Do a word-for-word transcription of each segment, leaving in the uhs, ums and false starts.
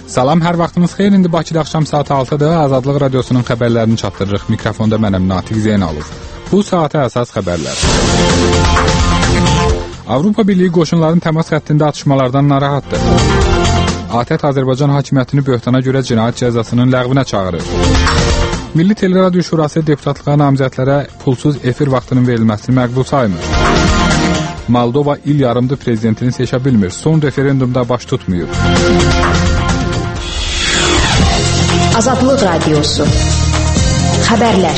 Salam, hər vaxtınız xeyir. İndi Bakıda axşam saat altıdır. Azadlıq Radiosunun xəbərlərini çatdırırıq. Mikrofonda mənəm Natiq Zeynalov. Bu saata əsas xəbərlər. Avropa Birliyi qoşunların təmas xəttində atışmalardan narahatdır. ATƏT Azərbaycan hakimiyyətini böhtana görə cinayət cəzasının ləğvinə çağırır. Milli Teleradio Şurası deputatlığa namizədlərə pulsuz efir vaxtının verilməsini məqbul saymır. Moldova il yarımdır prezidentini seçə bilmir. Son referendumda baş tutmuyor. Azadlıq Radiosu. Xəbərlər.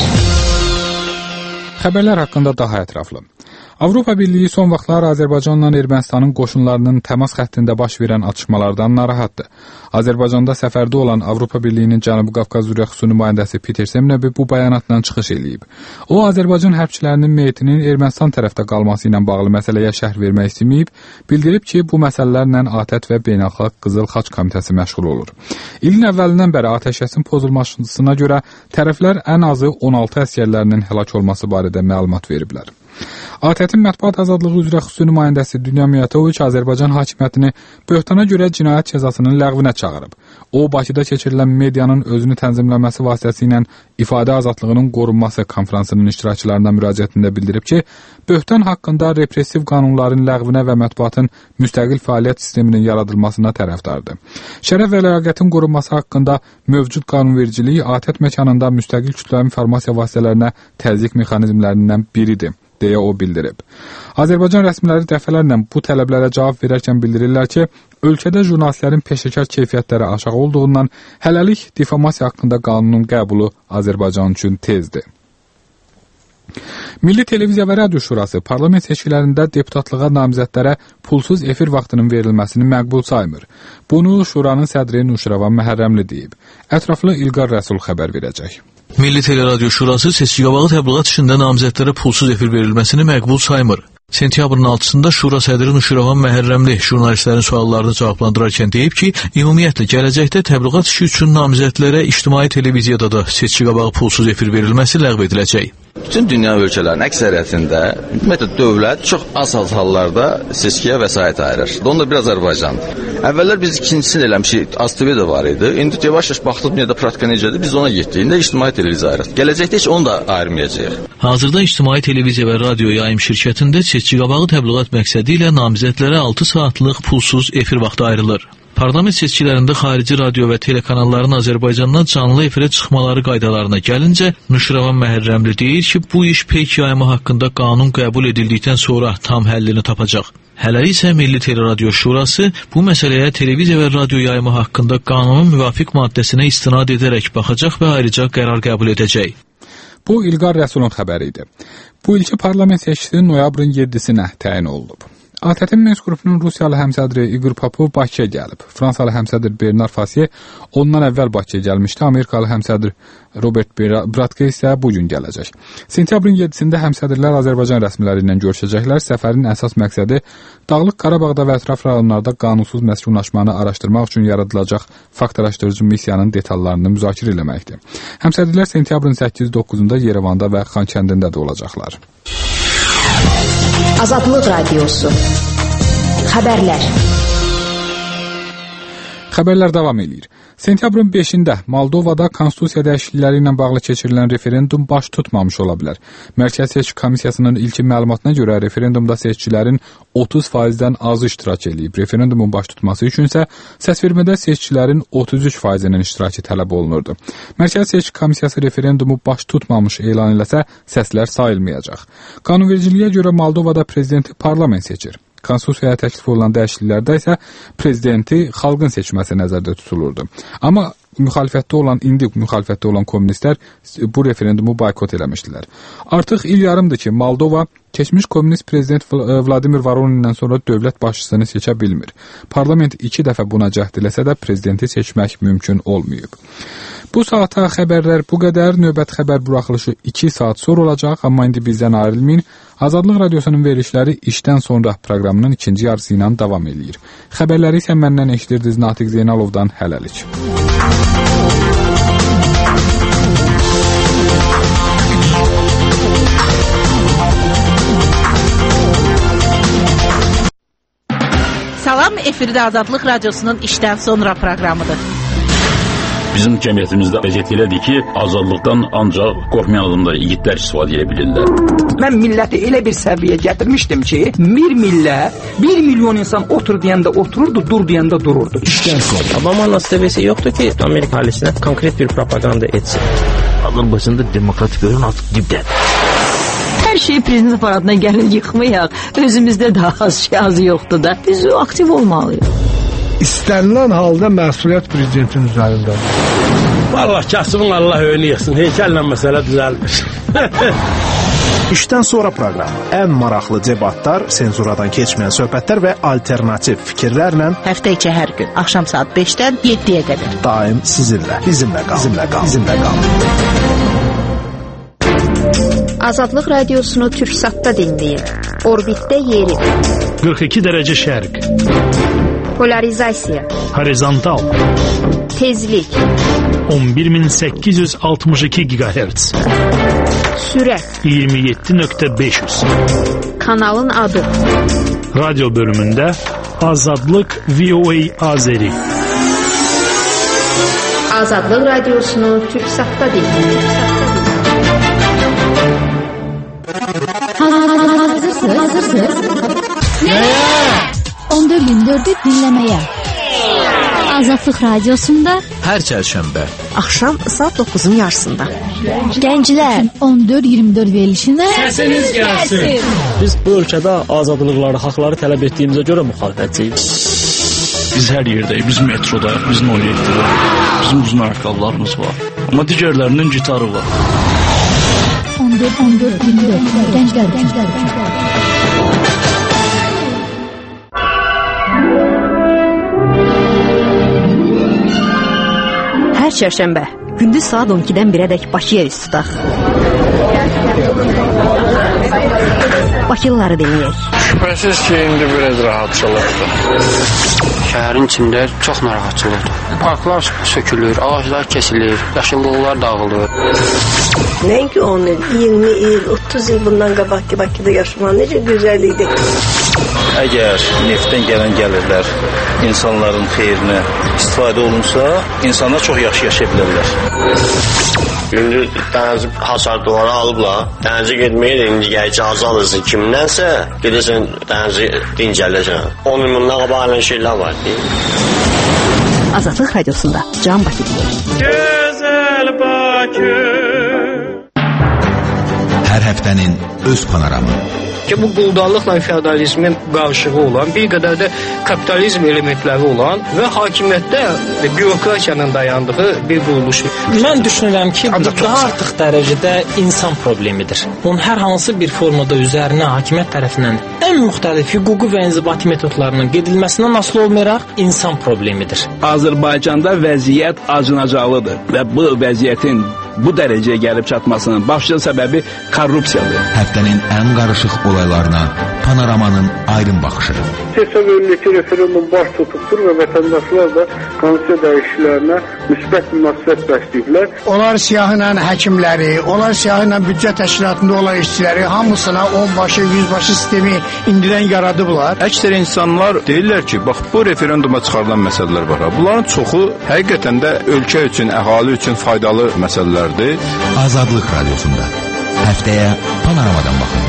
Xəbərlər haqqında daha ətraflı. Avropa Birliyi son vaxtlar Azərbaycanla Ermənistanın qoşunlarının təmas xəttində baş verən atışmalardan narahatdır. Azərbaycanda səfərdə olan Avropa Birliyinin Cənubi Qafqaz üzrə xüsusi nümayəndəsi Peter Semnebi bu bəyanatla çıxış eləyib. O, Azərbaycan hərbçilərinin meyitinin Ermənistan tərəfdə qalması ilə bağlı məsələyə şərh vermək istəməyib, bildirib ki, bu məsələlərlə ATƏT və Beynəlxalq Qızıl Xaç Komitəsi məşğul olur. İlin əvvəlindən bəri atəşkəsin pozulmasına görə tərəflər ən azı on altı əsgərlərinin həlak olması barədə məlumat veriblər. ATƏT-in mətbuat azadlığı üzrə xüsusi nümayəndəsi Dünya Miyatoviç Azərbaycan hakimiyyətini böhtana görə cinayət cəzasının ləğvinə çağırıb. O, Bakıda keçirilən medianın özünü tənzimləməsi vasitəsilə ifadə azadlığının qorunması konfransının iştirakçılarına müraciətində bildirib ki, böhtan haqqında repressiv qanunların ləğvinə və mətbuatın müstəqil fəaliyyət sisteminin yaradılmasına tərəfdardır. Şərəf və ləyaqətin qorunması haqqında mövcud qanunvericilik ATƏT məkanında müstəqil kütləvi informasiya vasitələrinə təzyiq mexanizmlərindən biridir, deyə o bildirib. Azərbaycan rəsmiləri dəfələrlə bu tələblərə cavab verərkən bildirirlər ki, ölkədə jurnalistlərin peşəkar keyfiyyətləri aşağı olduğundan hələlik difamasiya haqqında qanunun qəbulu Azərbaycan üçün tezdir. Milli Televiziya və Radio Şurası parlament seçkilərində deputatlığa namizədlərə pulsuz efir vaxtının verilməsini məqbul saymır. Bunu Şuranın sədri Nuşiravan Məhərrəmli deyib. Ətraflı İlqar Rəsul xəbər verəcək. Milli Teleradio Şurası seçki qabağı təbliğat işində namizədlərə pulsuz efir verilməsini məqbul saymır. Sentyabrın altısında Şura sədri Nuşiravan Məhərrəmli jurnalistlərin suallarını cavablandırarkən deyib ki, ümumiyyətlə gələcəkdə təbliğat işi üçün namizədlərə ictimai televiziyada da seçki qabağı pulsuz efir verilməsi ləğv ediləcək. Bütün dünya ölkələrinin əksəriyyətində ümumiyyətlə dövlət çox az hallarda seçkiyə vəsait ayırır. Onda bir Azərbaycandır. Əvvəllər biz ikincisini eləmişik, A Z T V də var idi. İndi yavaş-yavaş baxdıq dünyada praktika necədir, biz ona getdik. İndi ictimai televiziya ayırır. Gələcəkdə heç onu da ayırmayacağıq. Hazırda ictimai televiziya və radio yayım şirkətində seçki qabağı təbliğat məqsədi ilə namizədlərə altı saatlıq pulsuz efir vaxtı ayrılır. Parlament seçkilərində xarici radio və telekanalların Azərbaycandan canlı efirə çıxmaları qaydalarına gəlincə, Nuşiravan Məhərrəmli deyir ki, bu iş peyk yayımı haqqında qanun qəbul edildikdən sonra tam həllini tapacaq. Hələlik isə Milli Teleradio Şurası bu məsələyə televiziya və radio yayımı haqqında qanunun müvafiq maddəsinə istinad edərək baxacaq və ayrıca qərar qəbul edəcək. Bu İlqar Rəsulun xəbəri idi. Bu ilki parlament seçkisi noyabrın yeddisinə təyin olunub. ATƏT-in Minsk qrupunun Rusiyalı həmsədri İqor Popov Bakıya gəlib. Fransalı həmsədr Bernard Fasiye ondan əvvəl Bakıya gəlmişdi. Amerikalı həmsədr Robert Bratke isə bugün gələcək. Sentyabrın yeddisində həmsədrlər Azərbaycan rəsmiləri ilə görüşəcəklər. Səfərin əsas məqsədi Dağlıq Qarabağda və ətraf rayonlarda qanunsuz məskunlaşmanı araşdırmaq üçün yaradılacaq fakt araşdırıcı missiyanın detallarını müzakirə etməkdir. Həmsədrlər sentyabrın səkkiz doqquzunda Yerevanda və Xankəndində də olacaqlar. Azadlıq Radiosu. Xəbərlər. Xəbərlər davam edir. Sentyabrın beşində Moldovada konstitusiya dəyişiklikləri ilə bağlı keçirilən referendum baş tutmamış ola bilər. Mərkəzi Seçki Komissiyasının ilkin məlumatına görə referendumda seçkilərin otuz faizdən azı iştirak edib. Referendumun baş tutması üçün isə səsvermədə seçkilərin otuz üç faizinin iştirakı tələb olunurdu. Mərkəzi Seçki Komissiyası referendumu baş tutmamış elan eləsə, səslər sayılmayacaq. Qanunvericiliyə görə Moldovada prezidenti parlament seçir. Konstitusiyaya təklif olunan dəyişikliklərdə isə prezidenti xalqın seçməsi nəzərdə tutulurdu. Amma müxalifətdə olan, indi müxalifətdə olan kommunistlər bu referendumu boykot eləmişdilər. Artıq il yarımdır ki, Moldova keçmiş kommunist prezident Vladimir Voronin'dən sonra dövlət başçısını seçə bilmir. Parlament iki dəfə buna cəhd eləsə də prezidenti seçmək mümkün olmayıb. Bu saata xəbərlər bu qədər. Növbət xəbər buraxılışı iki saat sonra olacaq, amma indi bizdən ayrılmayın. Azadlıq Radiosunun verilişləri işdən sonra proqramının ikinci yarısı ilə davam edir. Xəbərləri isə məndən eşitirdiniz Natiq Zeynalovdan hələlik. Salam, efirdə Azadlıq Radiosunun işdən sonra proqramıdır. Bizim cəmiyyətimizdə vəziyyət elədir ki, azadlıqdan ancaq qorxmayan adamlar, igidlər istifadə edə bilirlər. Mən milləti elə bir səviyyəyə gətirmişdim ki, bir millə, bir milyon insan otur deyəndə otururdu, dur deyəndə dururdu. Obama nasibesi yoxdur ki, Amerika ailəsinə konkret bir propaganda etsin. Azərbaycanda demokratik görün artıq dibdədir. Hər şey prezident aparatına gəlin yıxmayaq. Özümüzdə daha az şey az yoxdur da. Biz aktiv olmalıyıq. İstənilən halda məsuliyyət prezidentin üzərindədir. Vallahi kasımın Allah önü yıxsın. Heykəllə məsələ düzəlmiş. İşdən sonra proqram. Ən maraqlı debatlar, senzuradan keçməyən söhbətlər və alternativ fikirlərlə həftə içi hər gün axşam saat beşdən yeddiyə qədər. Daim sizinlə, bizimlə qal, bizimlə qal, bizimlə qal. Azadlıq radiosunu Türksatda dinləyin. Orbitdə yeri. qırx iki dərəcə şərq. Polarizasiya. Horizontal. Tezlik. on bir min səkkiz yüz altmış iki gigahertz. Sürət. iyirmi yeddi nöqtə beş yüz. Kanalın adı. Radyo bölümündə Azadlıq V O A Azeri. Azadlıq radiosunu Türksatda dinləyin. Hazırsınız? Hazırsınız? Nəyə? on dörd iyirmi dördü dinləməyə. Azadlıq radiosunda hər çərşənbə axşam saat doqquzun yarısında. Gənclər on dörd iyirmi dörd verilişində səsiniz gəlsin. Biz bu ölkədə azadlıqları, haqları tələb etdiyimizə görə müxalifətçiyik. Biz hər yerdəyik, biz metrodayıq, biz Noyetdəyik, bizim uzun ayaqqabılarımız var. Amma digərlərinin gitarı var. on dörd on dörd iyirmi dörd Gənclər, gənclər, gənclər. Hər çərşənbə gündüz saat on ikidən birədək Bakıya üst tutaq. Bakılıları dinləyək. Şübhəsiz ki, indi biraz rahatçılıqdır. Şəhərin içində çox narahatçılıqdır. Parklar sökülür, ağaclar kesilir, yaşıllıqlar dağılır. Nəinki on il, iyirmi il, otuz il bundan qabaqki Bakıda yaşamaq necə gözəl idi. Əgər neftdən gələn gəlirlər insanların xeyrinə istifadə olunsa, insanlar çox yaxşı yaşaya bilərlər. İndi dənizi hasar duvara alıblar. Dənizi getməyə də indi icazə alırsın kimdənsə, gedirsən dənizi dincələcəksən. on il bundan qabaq elə şeylər var. Azadlıq radiosunda Can Bakı deyir. Gözəl Bakı. Hər həftənin öz panoramı. Ki bu quldarlıqla feodalizmin qarışığı olan, bir qədər də kapitalizm elementləri olan və hakimiyyətdə bürokratiyanın dayandığı bir quruluş. Mən düşünürəm ki, bu daha artıq dərəcədə insan problemidir. Onun hər hansı bir formada üzərinə hakimiyyət tərəfindən ən müxtəlif hüquqi və inzibati metodlarının gedilməsindən asılı olmayaraq insan problemidir. Azərbaycanda vəziyyət acınacaqlıdır və bu vəziyyətin bu dərəcəyə gəlib çatmasının başlıca səbəbi korrupsiyadır. Həftənin ən qarışıq olaylarına panoramanın aydın baxışı. Hesab edilir ki, referendum baş tutubdur və vətəndaşlar da konstitusiya dəyişikliklərinə müsbət münasibət bəsləyiblər. Onlar siyahıyla həkimləri, onlar siyahıyla büdcə təşkilatında olan işçiləri hamısına onbaşı, yüzbaşı sistemi indidən yaradıblar. Əksər insanlar deyirlər ki, bax bu referenduma çıxarılan məsələlər var. Bunların çoxu həqiqətən də ölkə üçün, əhali üçün faydalı məsələlər. Azadlıq radiosunda həftəyə panoramadan baxın.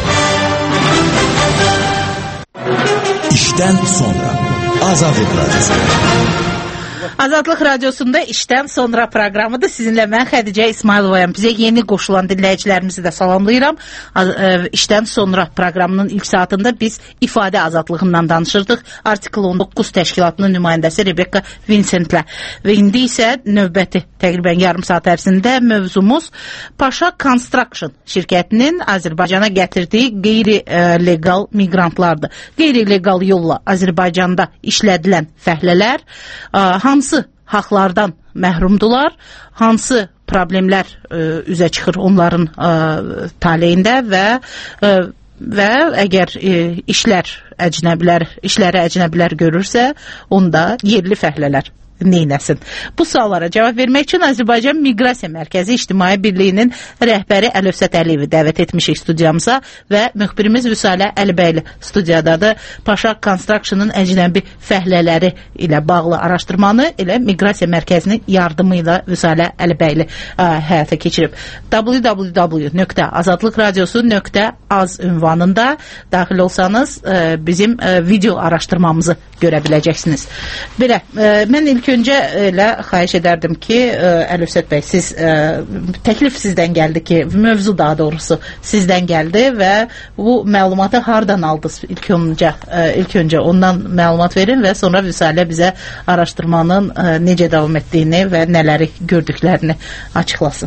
İşdən sonra Azadlıq radiosunda. Azadlıq radiosunda işdən sonra proqramıdır. Sizinlə mən Xədicə İsmayılovayam. Bizə yeni qoşulan dinləyicilərimizi də salamlayıram. İşdən sonra proqramının ilk saatında biz ifadə azadlığından danışırdıq. Artikl on doqquz təşkilatının nümayəndəsi Rebecca Vincent'lə. Və indi isə növbəti təqribən yarım saat ərzində mövzumuz Paşa Construction şirkətinin Azərbaycana gətirdiyi qeyri-legal miqrantlardır. Qeyri-legal yolla Azərbaycanda işlədilən fəhlələr hansı haqlardan məhrumdular, hansı problemlər ə, üzə çıxır onların ə, taleyində və ə, və əgər ə, işlər əcnəbilər, işləri əcnəbilər görürsə, onda yerli fəhlələr neynəsin? Bu suallara cavab vermək üçün Azərbaycan Miqrasiya Mərkəzi İctimai Birliyinin rəhbəri Əlövsət Əliyevi dəvət etmişik studiyamıza və müxbirimiz Vüsalə Əlibəyli studiyadadır. Paşa Construction'ın əcnəbi fəhlələri ilə bağlı araşdırmanı elə Miqrasiya Mərkəzinin yardımı ilə Vüsalə Əlibəyli ə, həyata keçirib. w w w nöqtə azadlıq radiosu nöqtə az ünvanında daxil olsanız ə, bizim ə, video araşdırmamızı görə biləcəksiniz. Belə, ə, mən ilk öncə elə xahiş edərdim ki, ə, Əlövsət bəy, siz ə, təklif sizdən gəldi ki, mövzu daha doğrusu sizdən gəldi və bu məlumatı hardan aldınız? İlk öncə, ə, ilk öncə ondan məlumat verin və sonra Vüsalə bizə araşdırmanın ə, necə davam etdiyini və nələri gördüklərini açıqlasın.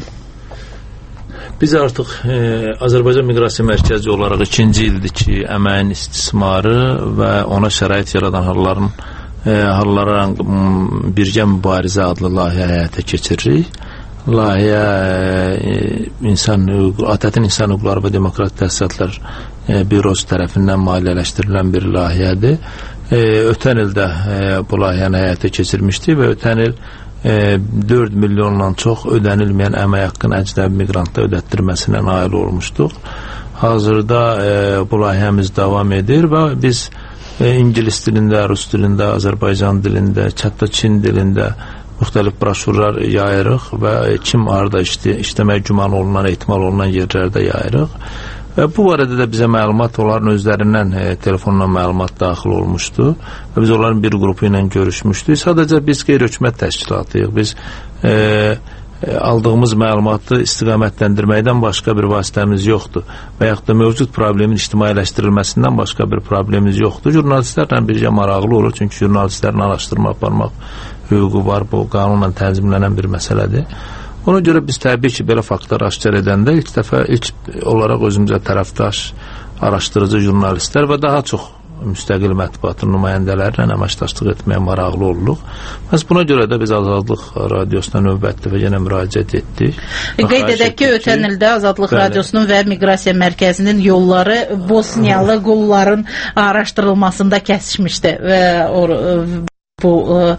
Biz artıq e, Azərbaycan Miqrasiya Mərkəzi olaraq ikinci ildir ki, əməyin istismarı və ona şərait yaradan halların e, hallara birgə mübarizə adlı layihə həyata keçiririk. Layihə e, insan ATƏT-in İnsan Hüquqları və Demokratik Təsisatlar e, Bürosu tərəfindən maliyyələşdirilən bir layihədir. E, ötən ildə e, bu layihəni həyata keçirmişdik və ötən il dörd milyondan çox ödənilməyən əmək haqqını əcnəbi miqrantda ödətdirməsinə nail olmuşduq. Hazırda e, bu layihəmiz davam edir və biz e, ingilis dilində, rus dilində, Azərbaycan dilində, hətta Çin dilində müxtəlif broşurlar yayırıq və kim harda işlə, işləmək güman olunan, ehtimal olunan yerlərdə yayırıq. Və bu barədə də bizə məlumat onların özlərindən e, telefonla məlumat daxil olmuşdu və biz onların bir qrupu ilə görüşmüşdük. Sadəcə biz qeyri-hökumət təşkilatıyıq. Biz e, e, aldığımız məlumatı istiqamətləndirməkdən başqa bir vasitəmiz yoxdur və yaxud da mövcud problemin ictimailəşdirilməsindən başqa bir problemimiz yoxdur. Jurnalistlərlə birgə maraqlı olur, çünki jurnalistlərin araşdırma aparmaq hüququ var, bu qanunla tənzimlənən bir məsələdir. Ona görə biz təbii ki, belə faktları aşkar edəndə ilk dəfə, ilk olaraq özümüzə tərəfdaş, araşdırıcı jurnalistlər və daha çox müstəqil mətbuatın nümayəndələrlə əməkdaşlıq etməyə maraqlı oluruq. Bəs buna görə də biz Azadlıq Radiosuna növbətli və yenə müraciət etdik. Qeyd edək ki, ötən ildə Azadlıq bəli. Radiosunun və Miqrasiya Mərkəzinin yolları Bosniyalı qulların araşdırılmasında kəsişmişdi və o bu ə,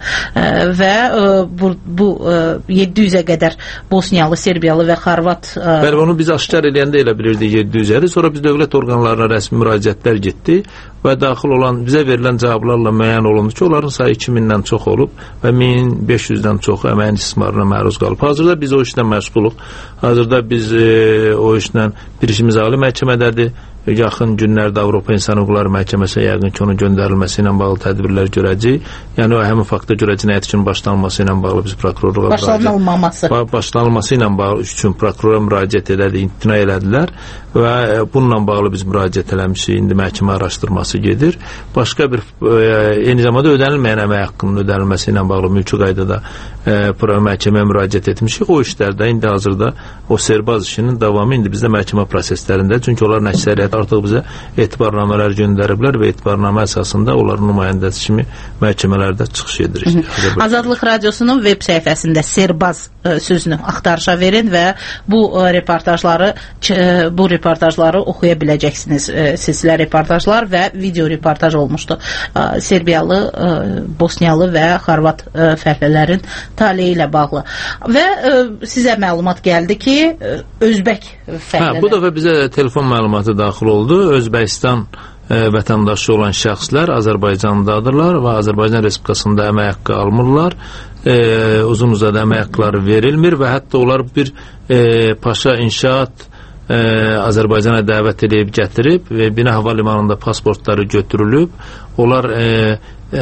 və ə, bu, bu ə, yeddi yüzə qədər Bosniyalı, Serbiyalı və Xorvat ə... Bəli, onu biz aşkar eləyəndə elə bilirdik yeddi yüzədir. Sonra biz dövlət orqanlarına rəsmi müraciətlər getdi və daxil olan, bizə verilən cavablarla müəyyən olundu ki, onların sayı iki mindən çox olub və min beş yüzdən çoxu əməyin istismarına məruz qalıb. Hazırda biz o işlə məşğuluq. Hazırda biz e, o işlə bir işimiz ali məhkəmədədir. Yaxın günlərdə Avropa İnsan Hüquqları Məhkəməsinə yəqin ki, onun göndərilməsi ilə bağlı tədbirlər görəcəyik. Yəni o həmin faktda görə cinayət işinin başlanması ilə bağlı biz prokurorluğa başlanılmaması başlanılması ilə bağlı üçün prokurora müraciət edədik, imtina elədilər və bununla bağlı biz müraciət eləmişik. İndi məhkəmə araşdırması gedir. Başqa bir e, eyni zamanda ödənilməyən əmək haqqının ödənilməsi ilə bağlı mülki qaydada e, məhkəməyə müraciət etmişik. O işlərdə indi hazırda o serbaz işinin davamı indi bizdə məhkəmə proseslərində, çünki onların əksəriyyəti artıq bizə etibarnamələr göndəriblər və etibarnamə əsasında onların nümayəndəsi kimi məhkəmələrdə çıxış edirik. Azadlıq Radiosunun web səhifəsində serbaz ə, sözünü axtarışa verin və bu ə, reportajları ç, bu reportajları oxuya biləcəksiniz. Ə, silsilə reportajlar və video reportaj olmuşdu. Ə, Serbiyalı, ə, Bosniyalı və Xorvat ə, fəhlələrin taleyi ilə bağlı. Və ə, sizə məlumat gəldi ki, ə, Özbək fəhlələr. Hə, bu dəfə bizə telefon məlumatı daxil oldu. Özbəkistan e, vətəndaşı olan şəxslər Azərbaycandadırlar və Azərbaycan Respublikasında əmək haqqı almırlar. E, uzun uzadı əmək haqqları verilmir və hətta onlar bir e, paşa inşaat e, Azərbaycana dəvət edib gətirib və bina hava limanında pasportları götürülüb. Onlar e, e,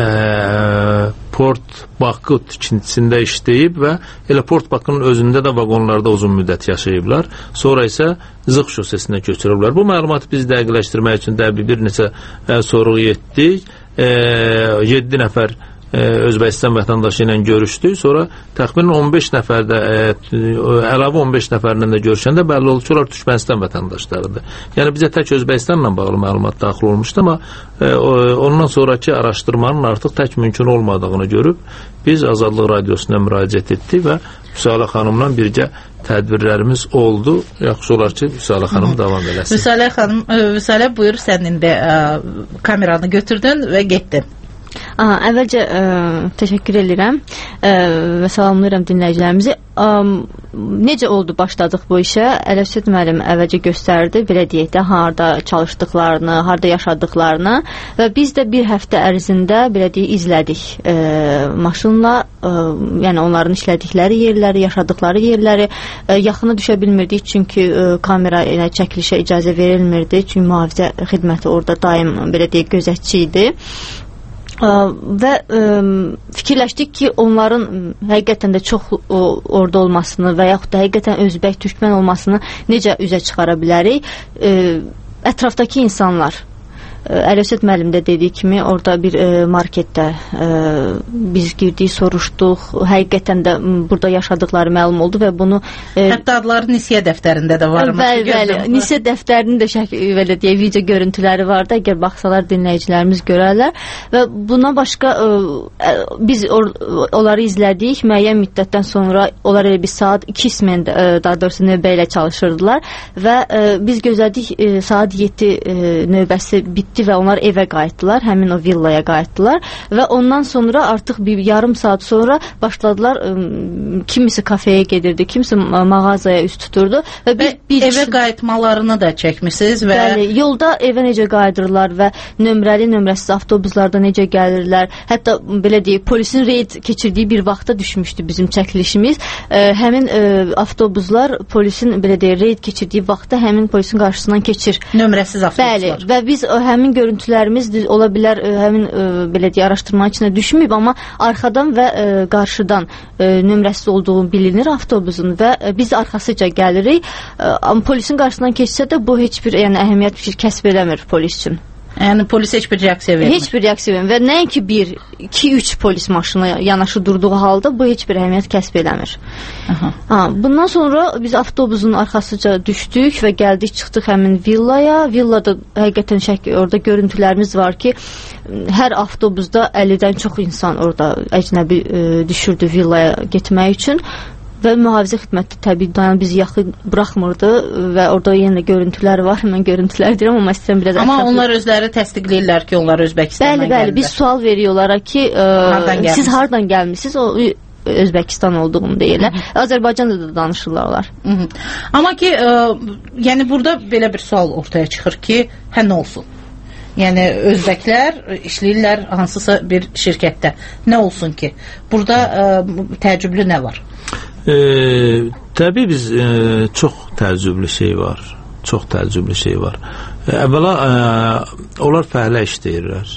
Port Bakı tikintisində işləyib və elə Port Bakının özündə də vaqonlarda uzun müddət yaşayıblar. Sonra isə Zıq şosesinə köçürüblər. Bu məlumatı biz dəqiqləşdirmək üçün də bir neçə e, soruq etdik. E, yeddi nəfər e, Özbəkistan vətəndaşı ilə görüşdük. Sonra təxminən on beş nəfərdə e, əlavə on beş nəfərlə də görüşəndə bəlli oldu ki, onlar Türkmənistan vətəndaşlarıdır. Yəni bizə tək Özbəkistanla bağlı məlumat daxil olmuşdu, amma e, ondan sonraki araşdırmanın artıq tək mümkün olmadığını görüb biz Azadlıq Radiosuna müraciət etdik və Vüsalə xanımla birgə tədbirlərimiz oldu. Yaxşı olar ki, Vüsalə xanım Hı. davam eləsin. Vüsalə xanım, Vüsalə buyur, sən indi ə, kameranı götürdün və getdin. Aha, əvvəlcə ə, təşəkkür edirəm ə, və salamlayıram dinləyicilərimizi. Ə, necə oldu başladıq bu işə? Ələsüd müəllim əvvəlcə göstərdi, belə deyək də, harda çalışdıqlarını, harda yaşadıqlarını və biz də bir həftə ərzində belə deyək izlədik ə, maşınla, ə, yəni onların işlədikləri yerləri, yaşadıkları yerləri ə, yaxına düşə bilmirdik çünki ə, kamera yəni, çəkilişə icazə verilmirdi, çünki mühafizə xidməti orada daim belə deyək gözətçi idi. Ə, və ə, fikirləşdik ki, onların həqiqətən də çox ə, orada olmasını və yaxud da həqiqətən özbək, türkmən olmasını necə üzə çıxara bilərik? Ə, ətrafdakı insanlar, Ələsüd müəllim də dediyi kimi orada bir e, marketdə e, biz girdik, soruşduq. Həqiqətən də burada yaşadıkları məlum oldu və bunu e, hətta adları nisiyə dəftərində də var. Bəli, bəli. Nisiyə dəftərinin də şəkil belə deyək, video görüntüləri var da, əgər baxsalar dinləyicilərimiz görərlər və buna başqa e, biz or, onları izlədik. Müəyyən müddətdən sonra onlar elə bir saat iki ismində e, daha doğrusu növbə ilə çalışırdılar və e, biz gözlədik e, saat yeddi e, növbəsi bitdi və onlar evə qayıtdılar, həmin o villaya qayıtdılar və ondan sonra artıq bir yarım saat sonra başladılar, ım, kimisi kafeyə gedirdi, kimisi mağazaya üst tuturdu və bir, bir evə qayıtmalarını da çəkmisiniz və bəli, yolda evə necə qayıdırlar və nömrəli, nömrəsiz avtobuslarda necə gəlirlər, hətta belə deyək, polisin reyd keçirdiyi bir vaxta düşmüşdü bizim çəkilişimiz, e, həmin e, avtobuslar polisin belə deyək, reyd keçirdiyi vaxtda həmin polisin qarşısından keçir. Nömrəsiz avtobuslar. Bəli, və biz o, həmin görüntülərimiz ola bilər ə, həmin ə, belə deyə araşdırmanın içində düşməyib, amma arxadan və ə, qarşıdan ə, nömrəsiz olduğu bilinir avtobusun və ə, biz arxasıca gəlirik. Ə, amma polisin qarşısından keçsə də bu heç bir yəni əhəmiyyət bir şey kəsb eləmir polis üçün. Yəni polis heç bir reaksiya vermir. Heç bir reaksiya vermir və nəinki bir, iki, üç polis maşını yanaşı durduğu halda bu heç bir əhəmiyyət kəsb eləmir. Aha. Ha, bundan sonra biz avtobusun arxasıca düşdük və gəldik, çıxdıq həmin villaya. Villada həqiqətən şək, orada görüntülərimiz var ki, hər avtobusda əllidən çox insan orada əcnəbi e, düşürdü villaya getmək üçün. Və mühafizə xidməti təbii dayan bizi yaxın buraxmırdı və orada yenə görüntülər var. Mən görüntülər deyirəm, amma istəyirəm biraz amma ətraflı. Onlar özləri təsdiqləyirlər ki, onlar Özbəkistandan bəli, bəli, biz sual veriyorlar ki, ə, hardan siz hardan gəlmisiniz? O Özbəkistan olduğunu deyirlər. Azərbaycanda da danışırlar onlar. Hı -hı. Amma ki, ə, yəni burada belə bir sual ortaya çıxır ki, hə nə olsun? Yəni özbəklər işləyirlər hansısa bir şirkətdə. Nə olsun ki? Burada ə, təəccüblü nə var? E, təbii biz e, çox təəccüblü şey var. Çox təəccüblü şey var. E, əvvəla e, onlar fəhlə işləyirlər.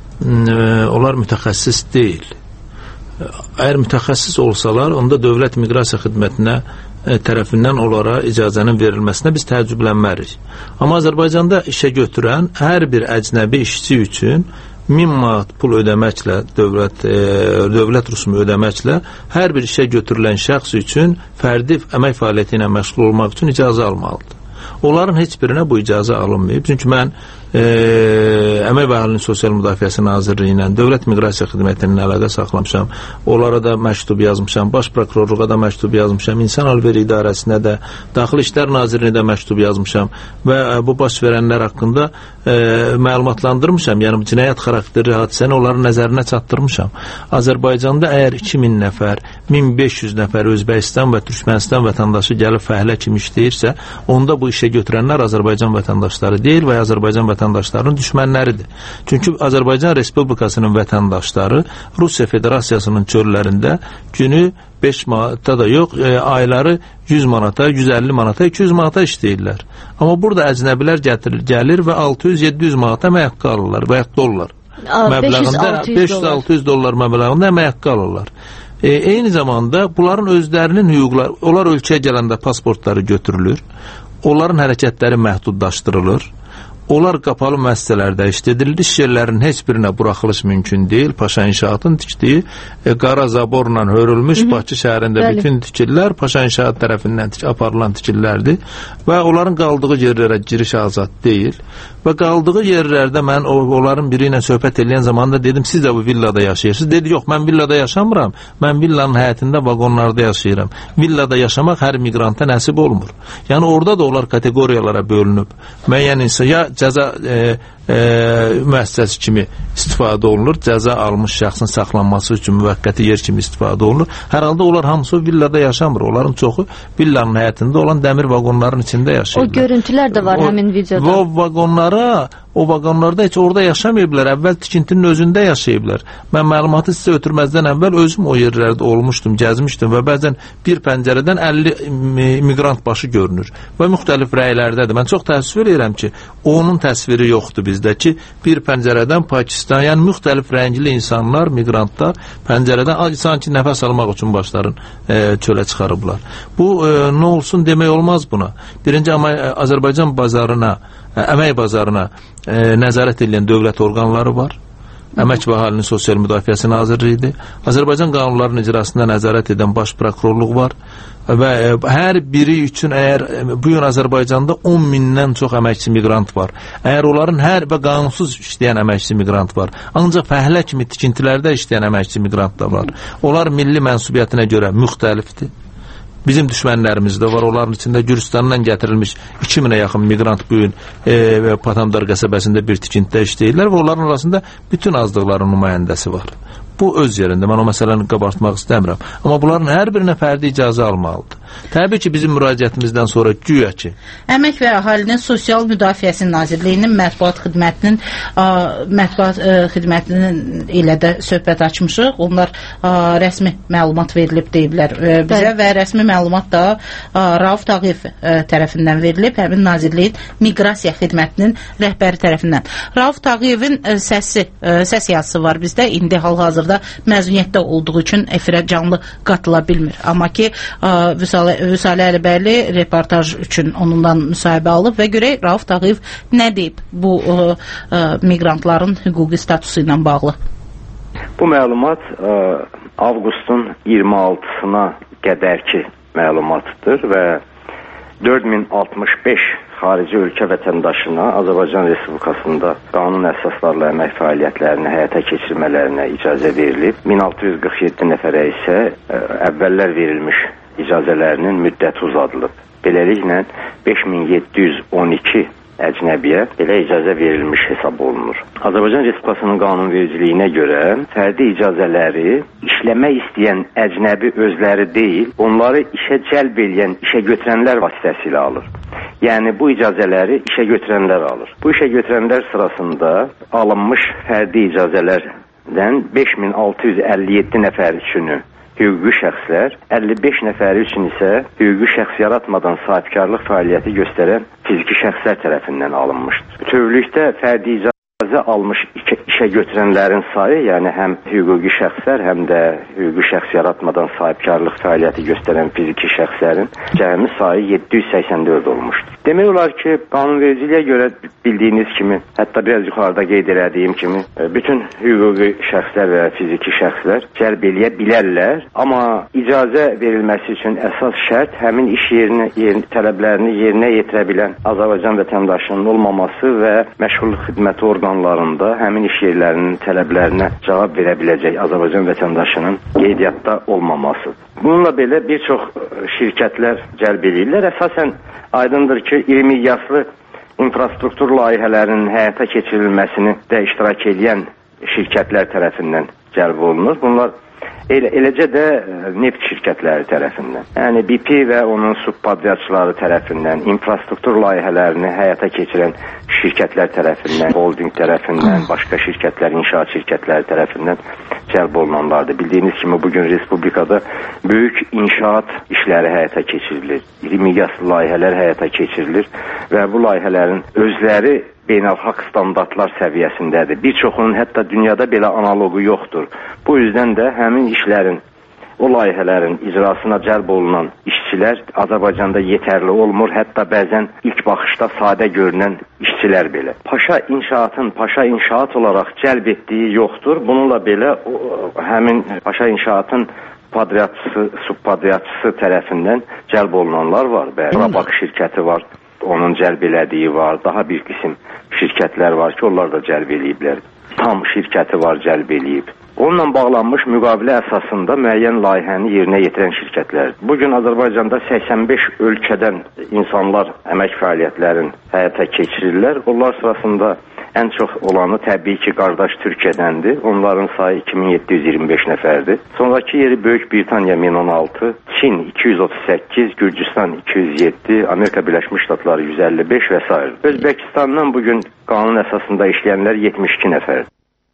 E, onlar mütəxəssis deyil. E, əgər mütəxəssis olsalar, onda dövlət miqrasiya xidmətinə e, tərəfindən onlara icazənin verilməsinə biz təəccüblənmərik. Amma Azərbaycanda işə götürən hər bir əcnəbi işçi üçün min manat pul ödəməklə, dövlət, e, dövlət rüsumu ödəməklə hər bir işə götürülən şəxs üçün fərdi əmək fəaliyyəti ilə məşğul olmaq üçün icazə almalıdır. Onların heç birinə bu icazə alınmayıb. Çünki mən e, Əmək və Əhalinin Sosial Müdafiəsi Nazirliyi ilə Dövlət Miqrasiya Xidmətinin əlaqə saxlamışam. Onlara da məktub yazmışam, Baş Prokurorluğa da məktub yazmışam, İnsan Alveri İdarəsinə də, Daxili İşlər Nazirliyinə də məktub yazmışam və e, bu baş verənlər haqqında e, məlumatlandırmışam. Yəni cinayət xarakterli hadisəni onların nəzərinə çatdırmışam. Azərbaycanda əgər iki min nəfər, min beş yüz nəfər Özbəkistan və Türkmənistan vətəndaşı gəlib fəhlə kimi işləyirsə, onda bu işə götürənlər Azərbaycan vətəndaşları deyil və Azərbaycan vətəndaşlarının düşmənləridir. Çünki Azərbaycan Respublikasının vətəndaşları Rusiya Federasiyasının çöllərində günü beş manata da yox, e, ayları yüz manata, yüz əlli manata, iki yüz manata işləyirlər. Amma burada əcnəbilər gətirir, gəlir və altı yüz yeddi yüz manata əmək haqqı alırlar və yaxud dollar. Məbləğində beş yüz altı yüz dollar məbləğində əmək haqqı alırlar. E, eyni zamanda bunların özlərinin hüquqları, onlar ölkəyə gələndə pasportları götürülür. Onların hərəkətləri məhdudlaşdırılır. Onlar qapalı müəssisələrdə işlədilir. İş yerlərinin heç birinə buraxılış mümkün deyil. Paşa İnşaatın tikdiyi e, qara zaborla hörülmüş Hı -hı. Bakı şəhərində Bəli. bütün tikillər Paşa İnşaat tərəfindən tik aparılan tikillərdir və onların qaldığı yerlərə giriş azad deyil. Və qaldığı yerlərdə mən o, onların biri ilə söhbət edən zamanda dedim, siz də bu villada yaşayırsınız. Dedi, yox, mən villada yaşamıram. Mən villanın həyətində vaqonlarda yaşayıram. Villada yaşamaq hər miqranta nəsib olmur. Yəni orada da onlar kateqoriyalara bölünüb. Müəyyən insan ya cəza e, e, müəssisəsi kimi istifadə olunur. Cəza almış şəxsin saxlanması üçün müvəqqəti yer kimi istifadə olunur. Hər halda onlar hamısı villada yaşamır. Onların çoxu villanın həyətində olan dəmir vaqonların içində yaşayırlar. O görüntülər də var o, həmin videoda. O vaqonlara, o vaqonlarda heç orada yaşamayıblar. Əvvəl tikintinin özündə yaşayıblar. Mən məlumatı sizə ötürməzdən əvvəl özüm o yerlərdə olmuşdum, gəzmişdim və bəzən bir pəncərədən əlli miqrant başı görünür və müxtəlif rəylərdədir. Mən çox təəssüf edirəm ki, onun təsviri yoxdur bizdə ki, bir pəncərədən Pakistan, yəni müxtəlif rəngli insanlar, miqrantlar pəncərədən sanki nəfəs almaq üçün başlarını e, çölə çıxarıblar. Bu e, nə olsun demək olmaz buna. Birinci amma e, Azərbaycan bazarına, e, əmək bazarına e, nəzarət edən dövlət orqanları var. Əmək və Əhalinin Sosial Müdafiəsi Nazirliyidir. Azərbaycan qanunlarının icrasında nəzarət edən Baş Prokurorluq var və e, hər biri üçün əgər e, bu gün Azərbaycanda on mindən çox əməkçi miqrant var. Əgər onların hər və qanunsuz işləyən əməkçi miqrant var. Ancaq fəhlə kimi tikintilərdə işləyən əməkçi miqrant da var. Onlar milli mənsubiyyətinə görə müxtəlifdir. Bizim düşmənlərimiz də var. Onların içində Gürcüstandan gətirilmiş iki minə yaxın miqrant bu gün e, Patandar qəsəbəsində bir tikintidə işləyirlər və onların arasında bütün azlıqların nümayəndəsi var. Bu öz yerində. Mən o məsələni qabartmaq istəmirəm. Amma bunların hər birinə fərdi icazə almalıdır. Təbii ki, bizim müraciətimizdən sonra güya ki, Əmək və Əhalinin Sosial Müdafiəsi Nazirliyinin mətbuat xidmətinin ə, mətbuat ə, xidmətinin ilə də söhbət açmışıq. Onlar ə, rəsmi məlumat verilib deyiblər ə, bizə və rəsmi məlumat da ə, Rauf Tağıyev ə, tərəfindən verilib, həmin Nazirliyin Miqrasiya xidmətinin rəhbəri tərəfindən. Rauf Tağıyevin ə, səsi, ə, səs yazısı var bizdə. İndi hal-hazırda məzuniyyətdə olduğu üçün efirə canlı qatıla bilmir. Amma ki, ə, Vüsalə Əlibəyli reportaj üçün onundan müsahibə alıb və görək Rauf Tağıyev nə deyib bu ə, ə, miqrantların hüquqi statusu ilə bağlı. Bu məlumat ə, avqustun iyirmi altısına qədərki məlumatdır və dörd min altmış beş xarici ölkə vətəndaşına Azərbaycan Respublikasında qanun əsaslarla əmək fəaliyyətlərini həyata keçirmələrinə icazə verilib. min altı yüz qırx yeddi nəfərə isə ə, əvvəllər verilmiş icazələrinin müddəti uzadılıb. Beləliklə beş min yeddi yüz on iki əcnəbiyə belə icazə verilmiş hesab olunur. Azərbaycan Respublikasının qanunvericiliyinə görə fərdi icazələri işləmək istəyən əcnəbi özləri deyil, onları işə cəlb edən işə götürənlər vasitəsilə alır. Yəni bu icazələri işə götürənlər alır. Bu işə götürənlər sırasında alınmış fərdi icazələrdən beş min altı yüz əlli yeddi nəfər üçünü hüquqi şəxslər, əlli beş nəfəri üçün isə hüquqi şəxs yaratmadan sahibkarlıq fəaliyyəti göstərən fiziki şəxslər tərəfindən alınmışdır. Bütövlükdə fərdi icazə almış işə götürənlərin sayı, yəni həm hüquqi şəxslər, həm də hüquqi şəxs yaratmadan sahibkarlıq fəaliyyəti göstərən fiziki şəxslərin cəmi sayı yeddi yüz səksən dörd olmuşdur. Demək olar ki, qanunvericiliyə görə bildiyiniz kimi, hətta biraz yuxarıda qeyd elədiyim kimi, bütün hüquqi şəxslər və fiziki şəxslər cəlb eləyə bilərlər, amma icazə verilməsi üçün əsas şərt həmin iş yerinə, yer, tələblərini yerinə yetirə bilən Azərbaycan vətəndaşının olmaması və məşğulluq xidməti orqanlarında həmin iş yerlərinin tələblərinə cavab verə biləcək Azərbaycan vətəndaşının qeydiyyatda olmaması. Bununla belə bir çox şirkətlər cəlb edirlər. Əsasən aydındır ki, iri miqyaslı infrastruktur layihələrinin həyata keçirilməsini də iştirak edən şirkətlər tərəfindən cəlb olunur. Bunlar elə, eləcə də neft şirkətləri tərəfindən. Yəni B P və onun subpadyatçıları tərəfindən, infrastruktur layihələrini həyata keçirən şirkətlər tərəfindən, holding tərəfindən, başqa şirkətlər, inşaat şirkətləri tərəfindən cəlb olunanlardır. Bildiyiniz kimi bugün Respublikada böyük inşaat işləri həyata keçirilir. İri miqyaslı layihələr həyata keçirilir və bu layihələrin özləri beynəlxalq standartlar səviyyəsindədir. Bir çoxunun hətta dünyada belə analogu yoxdur. Bu yüzdən də həmin işlərin, o layihələrin icrasına cəlb olunan işçilər Azərbaycanda yetərli olmur. Hətta bəzən ilk baxışda sadə görünən işçilər belə. Paşa inşaatın Paşa inşaat olaraq cəlb etdiyi yoxdur. Bununla belə o, həmin Paşa inşaatın padriatçısı, subpadriatçısı tərəfindən cəlb olunanlar var. Qarabağ şirkəti var, onun cəlb elədiyi var. Daha bir qism şirkətlər var ki, onlar da cəlb eləyiblər. Tam şirkəti var, cəlb eləyib. Onunla bağlanmış müqavilə əsasında müəyyən layihəni yerinə yetirən şirkətlər. Bugün Azərbaycanda səksən beş ölkədən insanlar əmək fəaliyyətlərini həyata keçirirlər. Onlar sırasında ən çox olanı təbii ki, qardaş Türkiyədəndir. Onların sayı iki min yeddi yüz iyirmi beş nəfərdir. Sonraki yeri Böyük Britaniya min on altı, Çin iki yüz otuz səkkiz, Gürcüstan iki yüz yeddi, Amerika Birləşmiş Ştatları yüz əlli beş və s. Özbəkistandan bugün qanun əsasında işləyənlər yetmiş iki nəfərdir.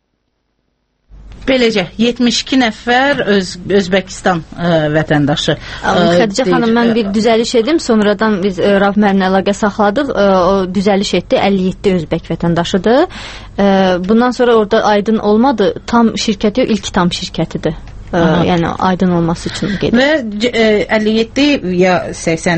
Beləcə yetmiş iki nəfər öz, Özbəkistan ə, vətəndaşı. Xədicə xanım, mən bir düzəliş edim. Sonradan biz ə, Rauf müəllimlə əlaqə saxladıq. Ə, o düzəliş etdi. əlli yeddi Özbək vətəndaşıdır. Ə, bundan sonra orada aydın olmadı. Tam şirkəti ilk tam şirkətidir. Ə, yəni aydın olması üçün gedir. Və ə, əlli yeddi ya səksən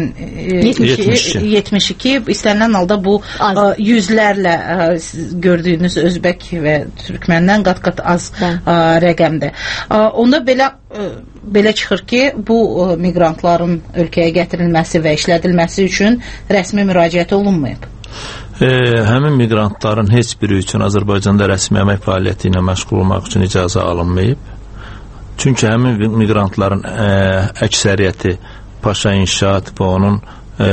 yetmiş iki istənilən halda bu ə, yüzlərlə ə, gördüyünüz Özbək və Türkməndən qat-qat az ə, rəqəmdir. Ə, onda belə ə, belə çıxır ki, bu ə, miqrantların ölkəyə gətirilməsi və işlədilməsi üçün rəsmi müraciət olunmayıb. E, həmin miqrantların heç biri üçün Azərbaycanda rəsmi əmək fəaliyyəti ilə məşğul olmaq üçün icazə alınmayıb. Çünki həmin miqrantların ə, əksəriyyəti Paşa İnşaat və onun ə,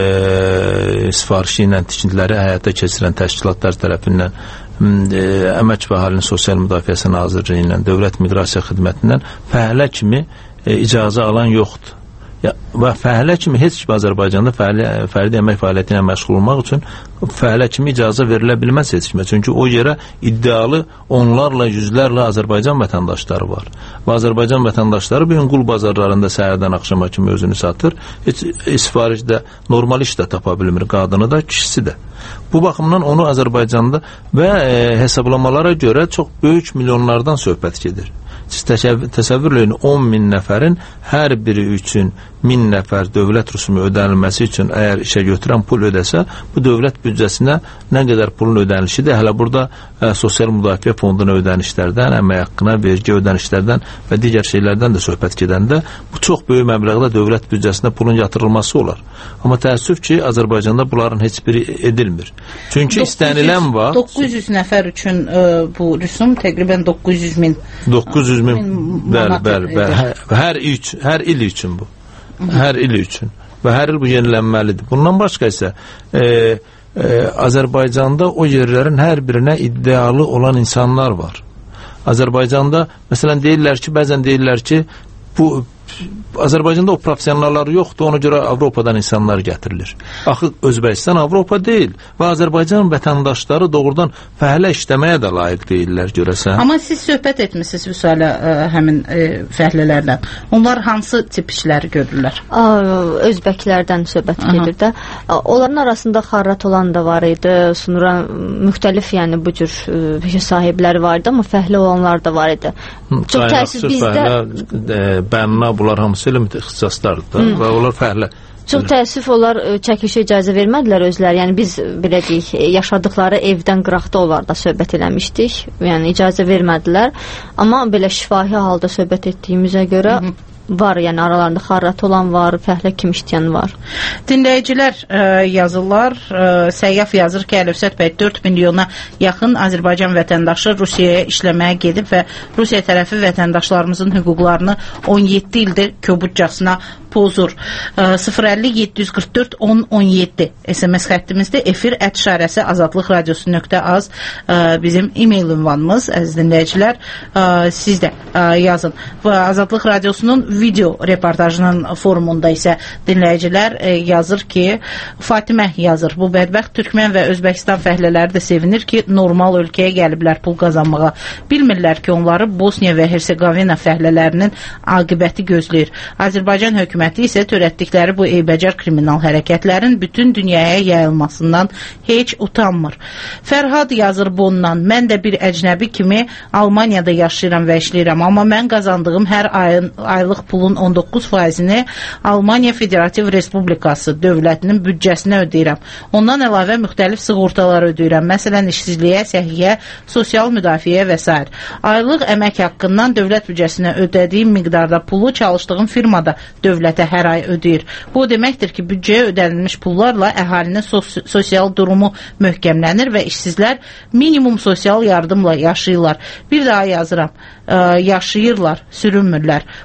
sifarişi ilə tikintiləri həyata keçirən təşkilatlar tərəfindən ə, Əmək və Əhalinin Sosial Müdafiəsi Nazirliyi ilə Dövlət Miqrasiya Xidmətindən fəhlə kimi ə, icazə alan yoxdur. Ya, və fəhlə kimi heç kimi Azərbaycanda fəhli, fərdi əmək fəaliyyəti ilə məşğul olmaq üçün fəhlə kimi icazə verilə bilməz heç kimə. Çünki o yerə iddialı onlarla, yüzlərlə Azərbaycan vətəndaşları var. Və Azərbaycan vətəndaşları bugün qul bazarlarında səhərdən axşama kimi özünü satır. Heç sifarişdə normal iş də tapa bilmir, qadını da, kişisi də. Bu baxımdan onu Azərbaycanda və e, hesablamalara görə çox böyük milyonlardan söhbət gedir. Siz təsəvvür edin, on min nəfərin hər biri üçün min nəfər dövlət rüsumu ödənilməsi üçün əgər işə götürən pul ödəsə, bu dövlət büdcəsinə nə qədər pulun ödənilişidir. Hələ burada ə, sosial müdafiə fonduna ödənişlərdən, əmək haqqına, vergi ödənişlərdən və digər şeylərdən də söhbət gedəndə bu çox böyük məbləğdə dövlət büdcəsinə pulun yatırılması olar. Amma təəssüf ki, Azərbaycanda bunların heç biri edilmir. Çünki istənilən var. doqquz yüz nəfər üçün ə, bu rüsum təqribən doqquz yüz min. doqquz yüz min, bəli, bəli, bəli. Hər il, hər il üçün bu. Hər il üçün və hər il bu yenilənməlidir. Bundan başqa isə e, e, Azərbaycanda o yerlərin hər birinə iddialı olan insanlar var. Azərbaycanda məsələn deyirlər ki, bəzən deyirlər ki, bu Azərbaycanda o professionallar yoxdur, ona görə Avropadan insanlar gətirilir. Axı Özbəkistan Avropa deyil və Azərbaycan vətəndaşları doğrudan fəhlə işləməyə də layiq deyirlər görəsən. Amma siz söhbət etmişsiniz Vüsalə ə, həmin ə, fəhlələrdən. Onlar hansı tip işləri görürlər? A, Özbəklərdən söhbət gedir də. Onların arasında xarrat olan da var idi, sonra müxtəlif yəni bu cür peşə sahibləri var idi, amma fəhlə olanlar da var idi. Çox təəssüf bizdə bənna bunlar hamısı elə ixtisaslardır da, və onlar fəhlə. Çox təəssüf onlar çəkilişə icazə vermədilər özləri. Yəni biz belə deyək, yaşadıkları evdən qıraqda onlar da söhbət eləmişdik. Yəni icazə vermədilər. Amma belə şifahi halda söhbət etdiyimizə görə Hı -hı. var, yəni aralarında xarrat olan var, fəhlə kimi işləyən var. Dinləyicilər ə, yazırlar, ə, Səyyaf yazır ki, Əlövsət bəy dörd milyona yaxın Azərbaycan vətəndaşı Rusiyaya işləməyə gedib və Rusiya tərəfi vətəndaşlarımızın hüquqlarını on yeddi ildir kobudcasına pozur. sıfır əlli yeddi yüz qırx dörd on on yeddi S M S xəttimizdə efir ət işarəsi azadlıq radiosu nöqtə az bizim e-mail ünvanımız. Əziz dinləyicilər, siz də yazın. Azadlıq radiosunun video reportajının forumunda isə dinləyicilər yazır ki, Fatimə yazır, bu bədbəxt Türkmən və Özbəkistan fəhlələri də sevinir ki, normal ölkəyə gəliblər pul qazanmağa. Bilmirlər ki, onları Bosniya və Hersegovina fəhlələrinin aqibəti gözləyir. Azərbaycan hökuməti isə törətdikləri bu eybəcər kriminal hərəkətlərin bütün dünyaya yayılmasından heç utanmır. Fərhad yazır bundan, mən də bir əcnəbi kimi Almaniyada yaşayıram və işləyirəm, amma mən qazandığım hər ayın, aylıq pulun on doqquz faizini Almaniya Federativ Respublikası dövlətinin büdcəsinə ödəyirəm. Ondan əlavə müxtəlif sığortalar ödəyirəm. Məsələn, işsizliyə, səhiyyə, sosial müdafiə və s. Aylıq əmək haqqından dövlət büdcəsinə ödədiyim miqdarda pulu çalışdığım firmada dövlətə hər ay ödəyir. Bu deməkdir ki, büdcəyə ödənilmiş pullarla əhalinin sos sosial durumu möhkəmlənir və işsizlər minimum sosial yardımla yaşayırlar. Bir daha yazıram, ə, yaşayırlar, sürünmürlər. Bu yazma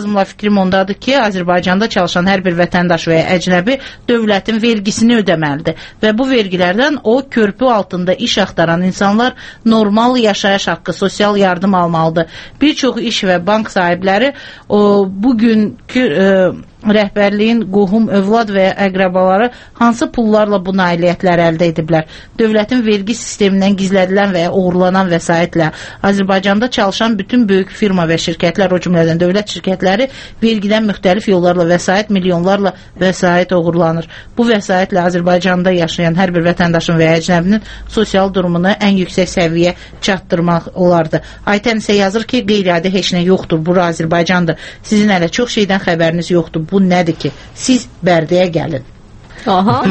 lazımla fikrim ondadır ki, Azərbaycanda çalışan hər bir vətəndaş və ya əcnəbi dövlətin vergisini ödəməlidir və bu vergilərdən o körpü altında iş axtaran insanlar normal yaşayış haqqı, sosial yardım almalıdır. Bir çox iş və bank sahibləri o, bugünkü e, rəhbərliyin qohum, övlad və ya əqrəbaları hansı pullarla bu nailiyyətləri əldə ediblər? Dövlətin vergi sistemindən gizlədilən və ya uğurlanan vəsaitlə Azərbaycanda çalışan bütün böyük firma və şirkətlər, o cümlədən dövlət şirkətləri vergidən müxtəlif yollarla vəsait, milyonlarla vəsait uğurlanır. Bu vəsaitlə Azərbaycanda yaşayan hər bir vətəndaşın və ya əcnəbinin sosial durumunu ən yüksək səviyyə çatdırmaq olardı. Aytən isə yazır ki, qeyri-adi heç nə yoxdur, bura Azərbaycandır. Sizin hələ çox şeydən xəbəriniz yoxdur. Bu nədir ki? Siz Bərdəyə gəlin. Aha.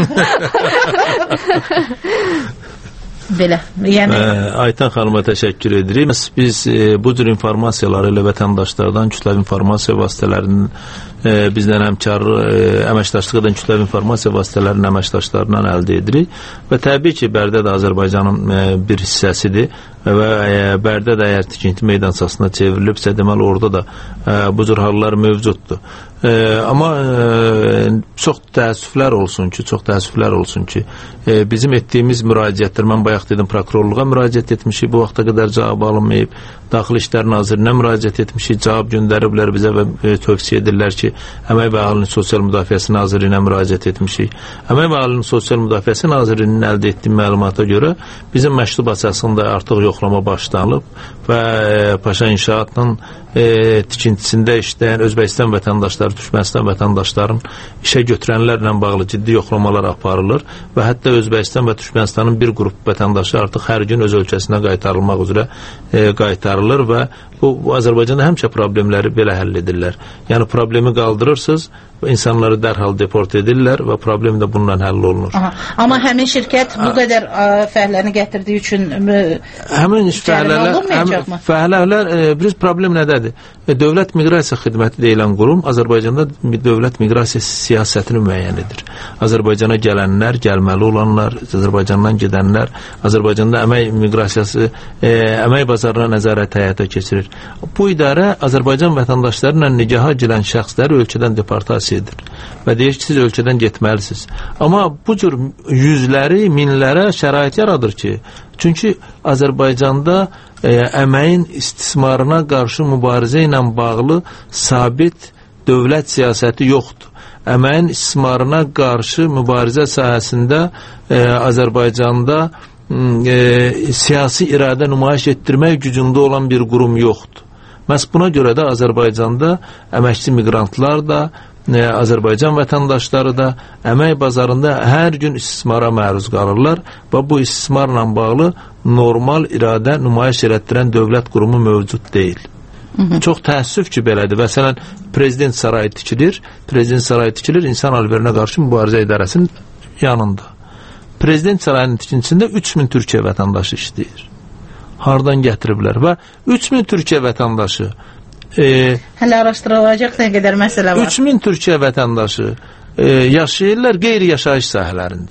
Belə. Yəni Ə, Aytan xanıma təşəkkür edirik. Biz e, bu cür informasiyaları ilə vətəndaşlardan, kütləvi informasiya vasitələrinin e, bizdən həmkar e, əməkdaşlıq edən kütləvi informasiya vasitələrinin əməkdaşlarından əldə edirik və təbii ki, Bərdə də Azərbaycanın e, bir hissəsidir və e, Bərdə də əgər tikinti meydançasına çevrilibsə, deməli orada da e, bu cür hallar mövcuddur. E, amma e, çox təəssüflər olsun ki, çox təəssüflər olsun ki, e, bizim etdiyimiz müraciətlər, mən bayaq dedim, prokurorluğa müraciət etmişik, bu vaxta qədər cavab alınmayıb, Daxili İşlər Nazirinə müraciət etmişik, cavab göndəriblər bizə və e, tövsiyə edirlər ki, Əmək və Əhalinin Sosial Müdafiəsi Nazirinə müraciət etmişik. Əmək və Əhalinin Sosial Müdafiəsi Nazirinin əldə etdiyi məlumata görə bizim məktub əsasında artıq yoxlama başlanıb və e, Paşa İnşaatının e, tikintisində işləyən Özbəkistan vətəndaşları, Türkmənistan vətəndaşların işə götürənlərlə bağlı ciddi yoxlamalar aparılır və hətta Özbəkistan və Türkmənistanın bir qrup vətəndaşı artıq hər gün öz ölkəsinə qaytarılmaq üzrə e, qaytarılır və bu, bu Azərbaycanda həmişə problemləri belə həll edirlər. Yəni problemi qaldırırsınız, insanları dərhal deport edirlər və problem də bununla həll olunur. Aha. Amma həmin şirkət bu qədər fəhlərini gətirdiyi üçün həmin fəhlələr, fəhlələr e, bir problem nədədir? E, Dövlət Miqrasiya Xidməti deyilən qurum Azərbaycanda dövlət miqrasiya siyasətini müəyyən edir. Azərbaycana gələnlər, gəlməli olanlar, Azərbaycandan gedənlər, Azərbaycanda əmək miqrasiyası, e, əmək bazarına nəzarət həyata keçirir. Bu idarə Azərbaycan vətəndaşları ilə nigaha girən şəxsləri ölkədən deportasiya edir və deyir ki, siz ölkədən getməlisiniz. Amma bu cür yüzləri, minlərə şərait yaradır ki, çünki Azərbaycanda e, əməyin istismarına qarşı mübarizə ilə bağlı sabit dövlət siyasəti yoxdur. Əməyin istismarına qarşı mübarizə sahəsində e, Azərbaycanda e, siyasi iradə nümayiş etdirmək gücündə olan bir qurum yoxdur. Məhz buna görə də Azərbaycanda əməkçi miqrantlar da, e, Azərbaycan vətəndaşları da əmək bazarında hər gün istismara məruz qalırlar və bu istismarla bağlı normal iradə nümayiş etdirən dövlət qurumu mövcud deyil. Hı -hı. Çox təəssüf ki, belədir. Məsələn, prezident sarayı tikilir, prezident sarayı tikilir, insan alverinə qarşı mübarizə idarəsinin yanında. Prezident sarayının tikintisində üç min Türkiyə vətəndaşı işləyir. Hardan gətiriblər və üç min Türkiyə vətəndaşı e, hələ araşdırılacaq nə qədər məsələ var. üç min Türkiyə vətəndaşı e, yaşayırlar qeyri-yaşayış sahələrində.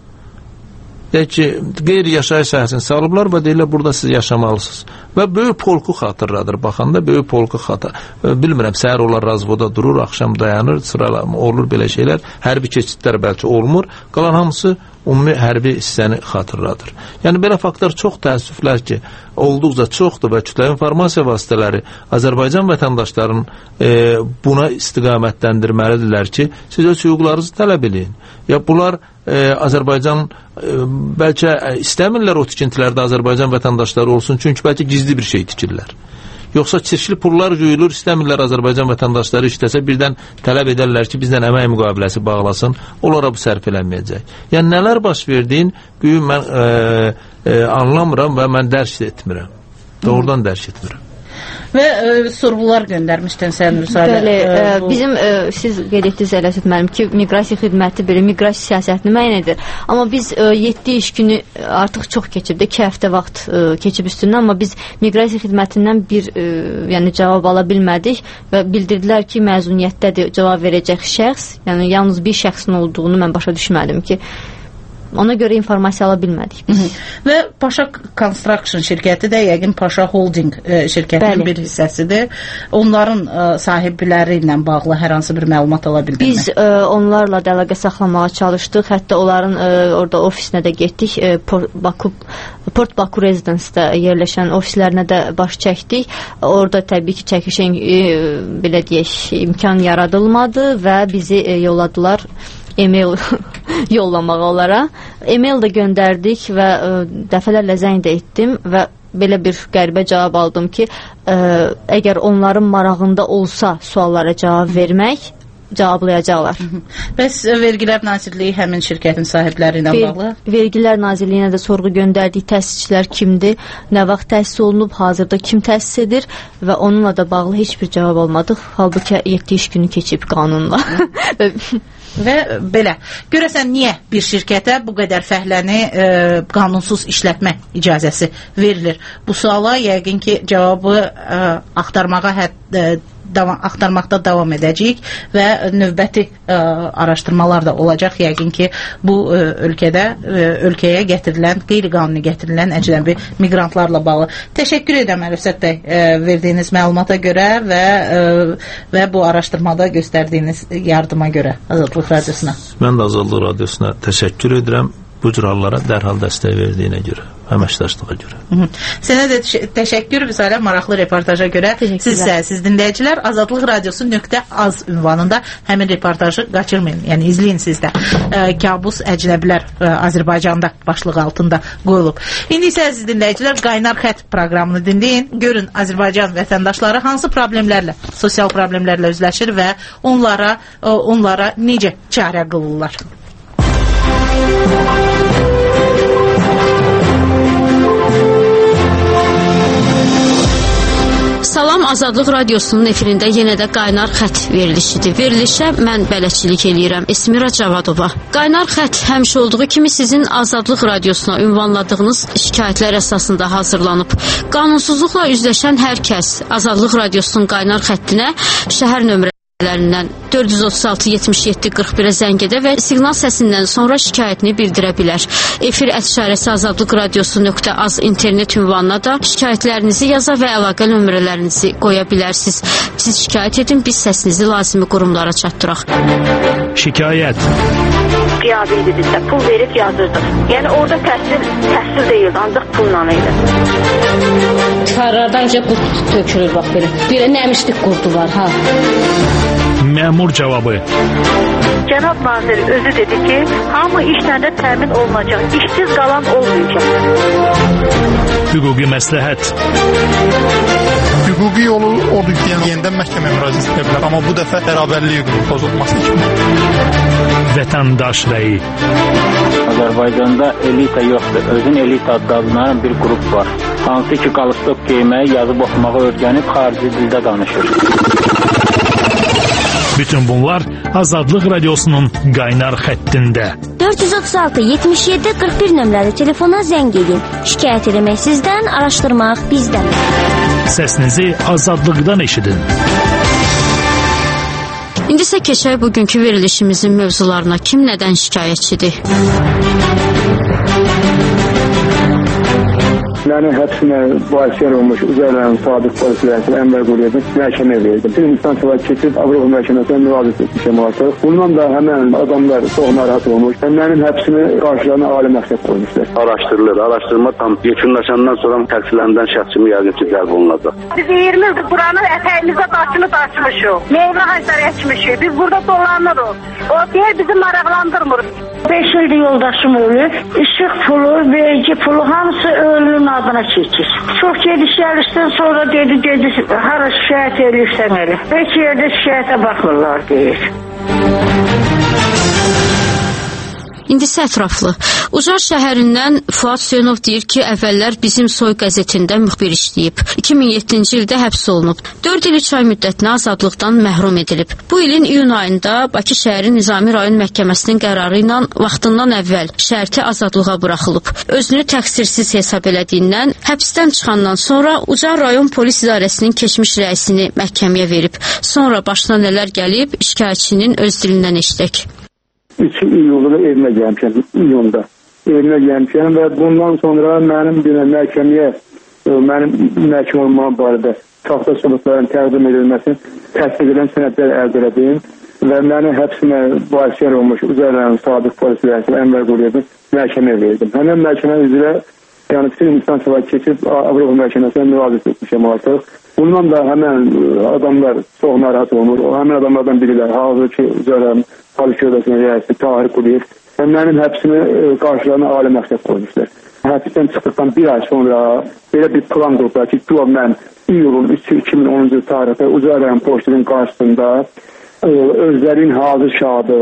Deyək ki, qeyri-yaşayış sahəsini salıblar və deyirlər, burada siz yaşamalısınız. Və böyük polku xatırladır. Baxanda böyük polku xatır. Bilmirəm, səhər onlar razvoda durur, axşam dayanır, sıralama olur belə şeylər. Hərbi keçidlər bəlkə olmur. Qalan hamısı ümumi hərbi hissəni xatırladır. Yəni, belə faktlar çox təəssüflər ki, olduqca çoxdur və kütləvi informasiya vasitələri Azərbaycan vətəndaşlarının e, buna istiqamətləndirməlidirlər ki, siz öz hüquqlarınızı tələb edin. Ya bunlar e, Azərbaycan e, bəlkə istəmirlər o tikintilərdə Azərbaycan vətəndaşları olsun, çünki bəlkə gizli bir şey tikirlər. Yoxsa çirkli pullar yuyulur, istəmirlər Azərbaycan vətəndaşları işləsə, birdən tələb edərlər ki, bizdən əmək müqaviləsi bağlasın, onlara bu sərf eləməyəcək. Yəni, nələr baş verdiyin, büyük mən e, e, anlamıram və mən dərk etmirəm. Doğrudan dərk etmirəm. Və e, sorğular göndərmişdən sən müsadə. Bəli, e, bu... bizim e, siz qeyd etdiniz Ələsət müəllim ki, miqrasiya xidməti belə miqrasiya siyasətini müəyyən edir. Amma biz e, yeddi iş günü artıq çox keçib də, iki həftə vaxt e, keçib üstündən, amma biz miqrasiya xidmətindən bir e, yəni cavab ala bilmədik və bildirdilər ki, məzuniyyətdədir cavab verəcək şəxs. Yəni yalnız bir şəxsin olduğunu mən başa düşmədim ki, ona görə informasiya ala bilmədik. Hı -hı. Və Paşa Construction şirkəti də yəqin Paşa Holding e, şirkətinin Bəli. bir hissəsidir. Onların e, sahibləri ilə bağlı hər hansı bir məlumat ala bildinmi? Biz e, onlarla da əlaqə saxlamağa çalışdıq. Hətta onların e, orada ofisinə də getdik. E, Port Baku Port Baku Residence-də yerləşən ofislərinə də baş çəkdik. Orada təbii ki, çəkişin e, belə deyək, imkan yaradılmadı və bizi e, yolladılar e-mail yollamağa onlara. E-mail də göndərdik və ə, dəfələrlə zəng də etdim və belə bir qəribə cavab aldım ki, ə, əgər onların marağında olsa suallara cavab vermək, cavablayacaqlar. Bəs Vergilər Nazirliyi həmin şirkətin sahibləri ilə Ver, bağlı? Vergilər Nazirliyinə də sorğu göndərdik, təsisçilər kimdir, nə vaxt təsis olunub, hazırda kim təsis edir və onunla da bağlı heç bir cavab almadıq. Halbuki yeddi iş günü keçib qanunla. Və belə, görəsən niyə bir şirkətə bu qədər fəhləni e, qanunsuz işlətmə icazəsi verilir? Bu suala yəqin ki, cavabı e, axtarmağa həd, e, davam, axtarmaqda davam edəcəyik və növbəti e, araşdırmalar da olacaq. Yəqin ki, bu e, ölkədə e, ölkəyə gətirilən, qeyri-qanuni gətirilən əcnəbi miqrantlarla bağlı. Təşəkkür edirəm Əlövsət bəy e, verdiyiniz məlumata görə və e, və bu araşdırmada göstərdiyiniz yardıma görə Azadlıq Radiosuna. Mən də Azadlıq Radiosuna təşəkkür edirəm bu cür hallara dərhal dəstək verdiyinə görə, əməkdaşlığa görə. Hı -hı. Sənə də təşəkkür Vüsalə, maraqlı reportaja görə. Siz isə, siz dinləyicilər, Azadlıq Radiosu nöqtə az ünvanında həmin reportajı qaçırmayın, yəni izləyin siz də. E, Kabus əcnəbilər e, Azərbaycanda başlığı altında qoyulub. İndi isə siz dinləyicilər Qaynar Xət proqramını dinləyin. Görün Azərbaycan vətəndaşları hansı problemlərlə, sosial problemlərlə üzləşir və onlara, e, onlara necə çarə qılırlar. Salam, Azadlıq Radiosunun efirində yenə də Qaynar Xət verilişidir. Verilişə mən bələdçilik eləyirəm. Esmira Cavadova. Qaynar Xət həmişə olduğu kimi sizin Azadlıq Radiosuna ünvanladığınız şikayətlər əsasında hazırlanıb. Qanunsuzluqla üzləşən hər kəs Azadlıq Radiosunun Qaynar Xəttinə şəhər nömrə dörd yüz otuz altı yetmiş yeddi qırx birə zəng edə və siqnal səsindən sonra şikayətini bildirə bilər. Efir ət-işarəsi azadlıq radiosu nöqtə az internet ünvanına da şikayətlərinizi yaza və əlaqə nömrələrinizi qoya bilərsiniz. Siz şikayət edin, biz səsinizi lazımi qurumlara çatdıraq. Şikayət. Qiyabiydi bizdə, pul verib yazırdıq. Yəni orada təhsil, təhsil deyildi, ancaq pulla idi. Tıxarlardan qurt tökülür, bax belə. Bir nəmişlik qurdu var, ha. Məmur cavabı. Cənab nazir özü dedi ki, hamı işlərdə təmin olunacaq, işsiz qalan olmayacaq. Hüquqi məsləhət. Hüquqi yolu odur ki, yəni yenidən məhkəməyə müraciət edə bilər, amma bu dəfə bərabərlik hüququnun pozulması kimi. Vətəndaş rəyi. Azərbaycanda elita yoxdur, özün elita adlanan bir qrup var. Hansı ki, qalstok geyməyi, yazıb oxumağı öyrənib xarici dildə danışır. Bütün bunlar Azadlıq Radiosunun Qaynar Xəttində. dörd yüz otuz altı yetmiş yeddi qırx bir nömrəli telefona zəng edin. Şikayət eləmək sizdən, araşdırmaq bizdən. Səsinizi Azadlıqdan eşidin. İndi isə keçək bugünkü verilişimizin mövzularına. Kim nədən şikayətçidir? Mənim həbsinə vasitə olmuş Uzaylan Sadiq polislərinin Ənvər Quliyevin məhkəməyə verdim. Bir instansiya keçib Avropa məhkəməsinə müraciət etmişəm artıq. Bundan da həmən adamlar çox narahat olmuş. Mənim həbsimi qarşılarına ali məqsəd qoymuşlar. Araşdırılır. Araşdırma tam yekunlaşandan sonra təqsirləndirilən şəxsimi yəqin ki, cəlb olunacaq. Biz iyirmi ildir buranın ətəyimizə daşını daşımışıq. Meyvə haçlar əkmişik. Biz burada dolanırıq. O deyir bizi maraqlandırmır. beş ildir yoldaşım ölür. İşıq pulu, vergi pulu hamısı ölünün adına çəkir. Çox gediş gəlişdən sonra dedi, dedi, hara şikayət edirsən elə. Heç yerdə şikayətə baxmırlar, deyir. İndi isə ətraflı. Ucar şəhərindən Fuad Hüseynov deyir ki, əvvəllər bizim Soy qəzetində müxbir işləyib. iki min yeddinci ildə həbs olunub. dörd il üç ay müddətinə azadlıqdan məhrum edilib. Bu ilin iyun ayında Bakı şəhəri Nizami rayon məhkəməsinin qərarı ilə vaxtından əvvəl şərti azadlığa buraxılıb. Özünü təqsirsiz hesab elədiyindən həbsdən çıxandan sonra Ucar rayon polis idarəsinin keçmiş rəisini məhkəməyə verib. Sonra başına nələr gəlib, şikayətçinin öz dilindən eşidək. üç iyulda evimə gəlmişəm, iyunda. evimə gəlmişəm və bundan sonra mənim bir məhkəməyə, mənim məhkəm olmağım barədə saxta sübutların təqdim edilməsini təsdiq edən sənədlər əldə edin və məni həbsinə başiyər olmuş Uzaylı Sadiq Polis rəisi Ənvər Quliyevin məhkəməyə verdim. Həmin məhkəmə üzrə, yəni bütün instansiyalar keçib Avropa məhkəməsinə müraciət etmişəm artıq. Bundan da həmin adamlar çox narahat olmur. O həmin adamlardan birilər, hazırki Uzaylı Polis şöbəsinə rəisi Tahir Quliyev və mənim həbsimi qarşılarına ali məqsəd qoymuşlar. Həbsdən çıxdıqdan bir ay sonra belə bir plan qurdular ki, güya mən iyulun üçü iki min onuncu tarixdə Uzaylı Polisinin qarşısında özlərinin hazır şahı,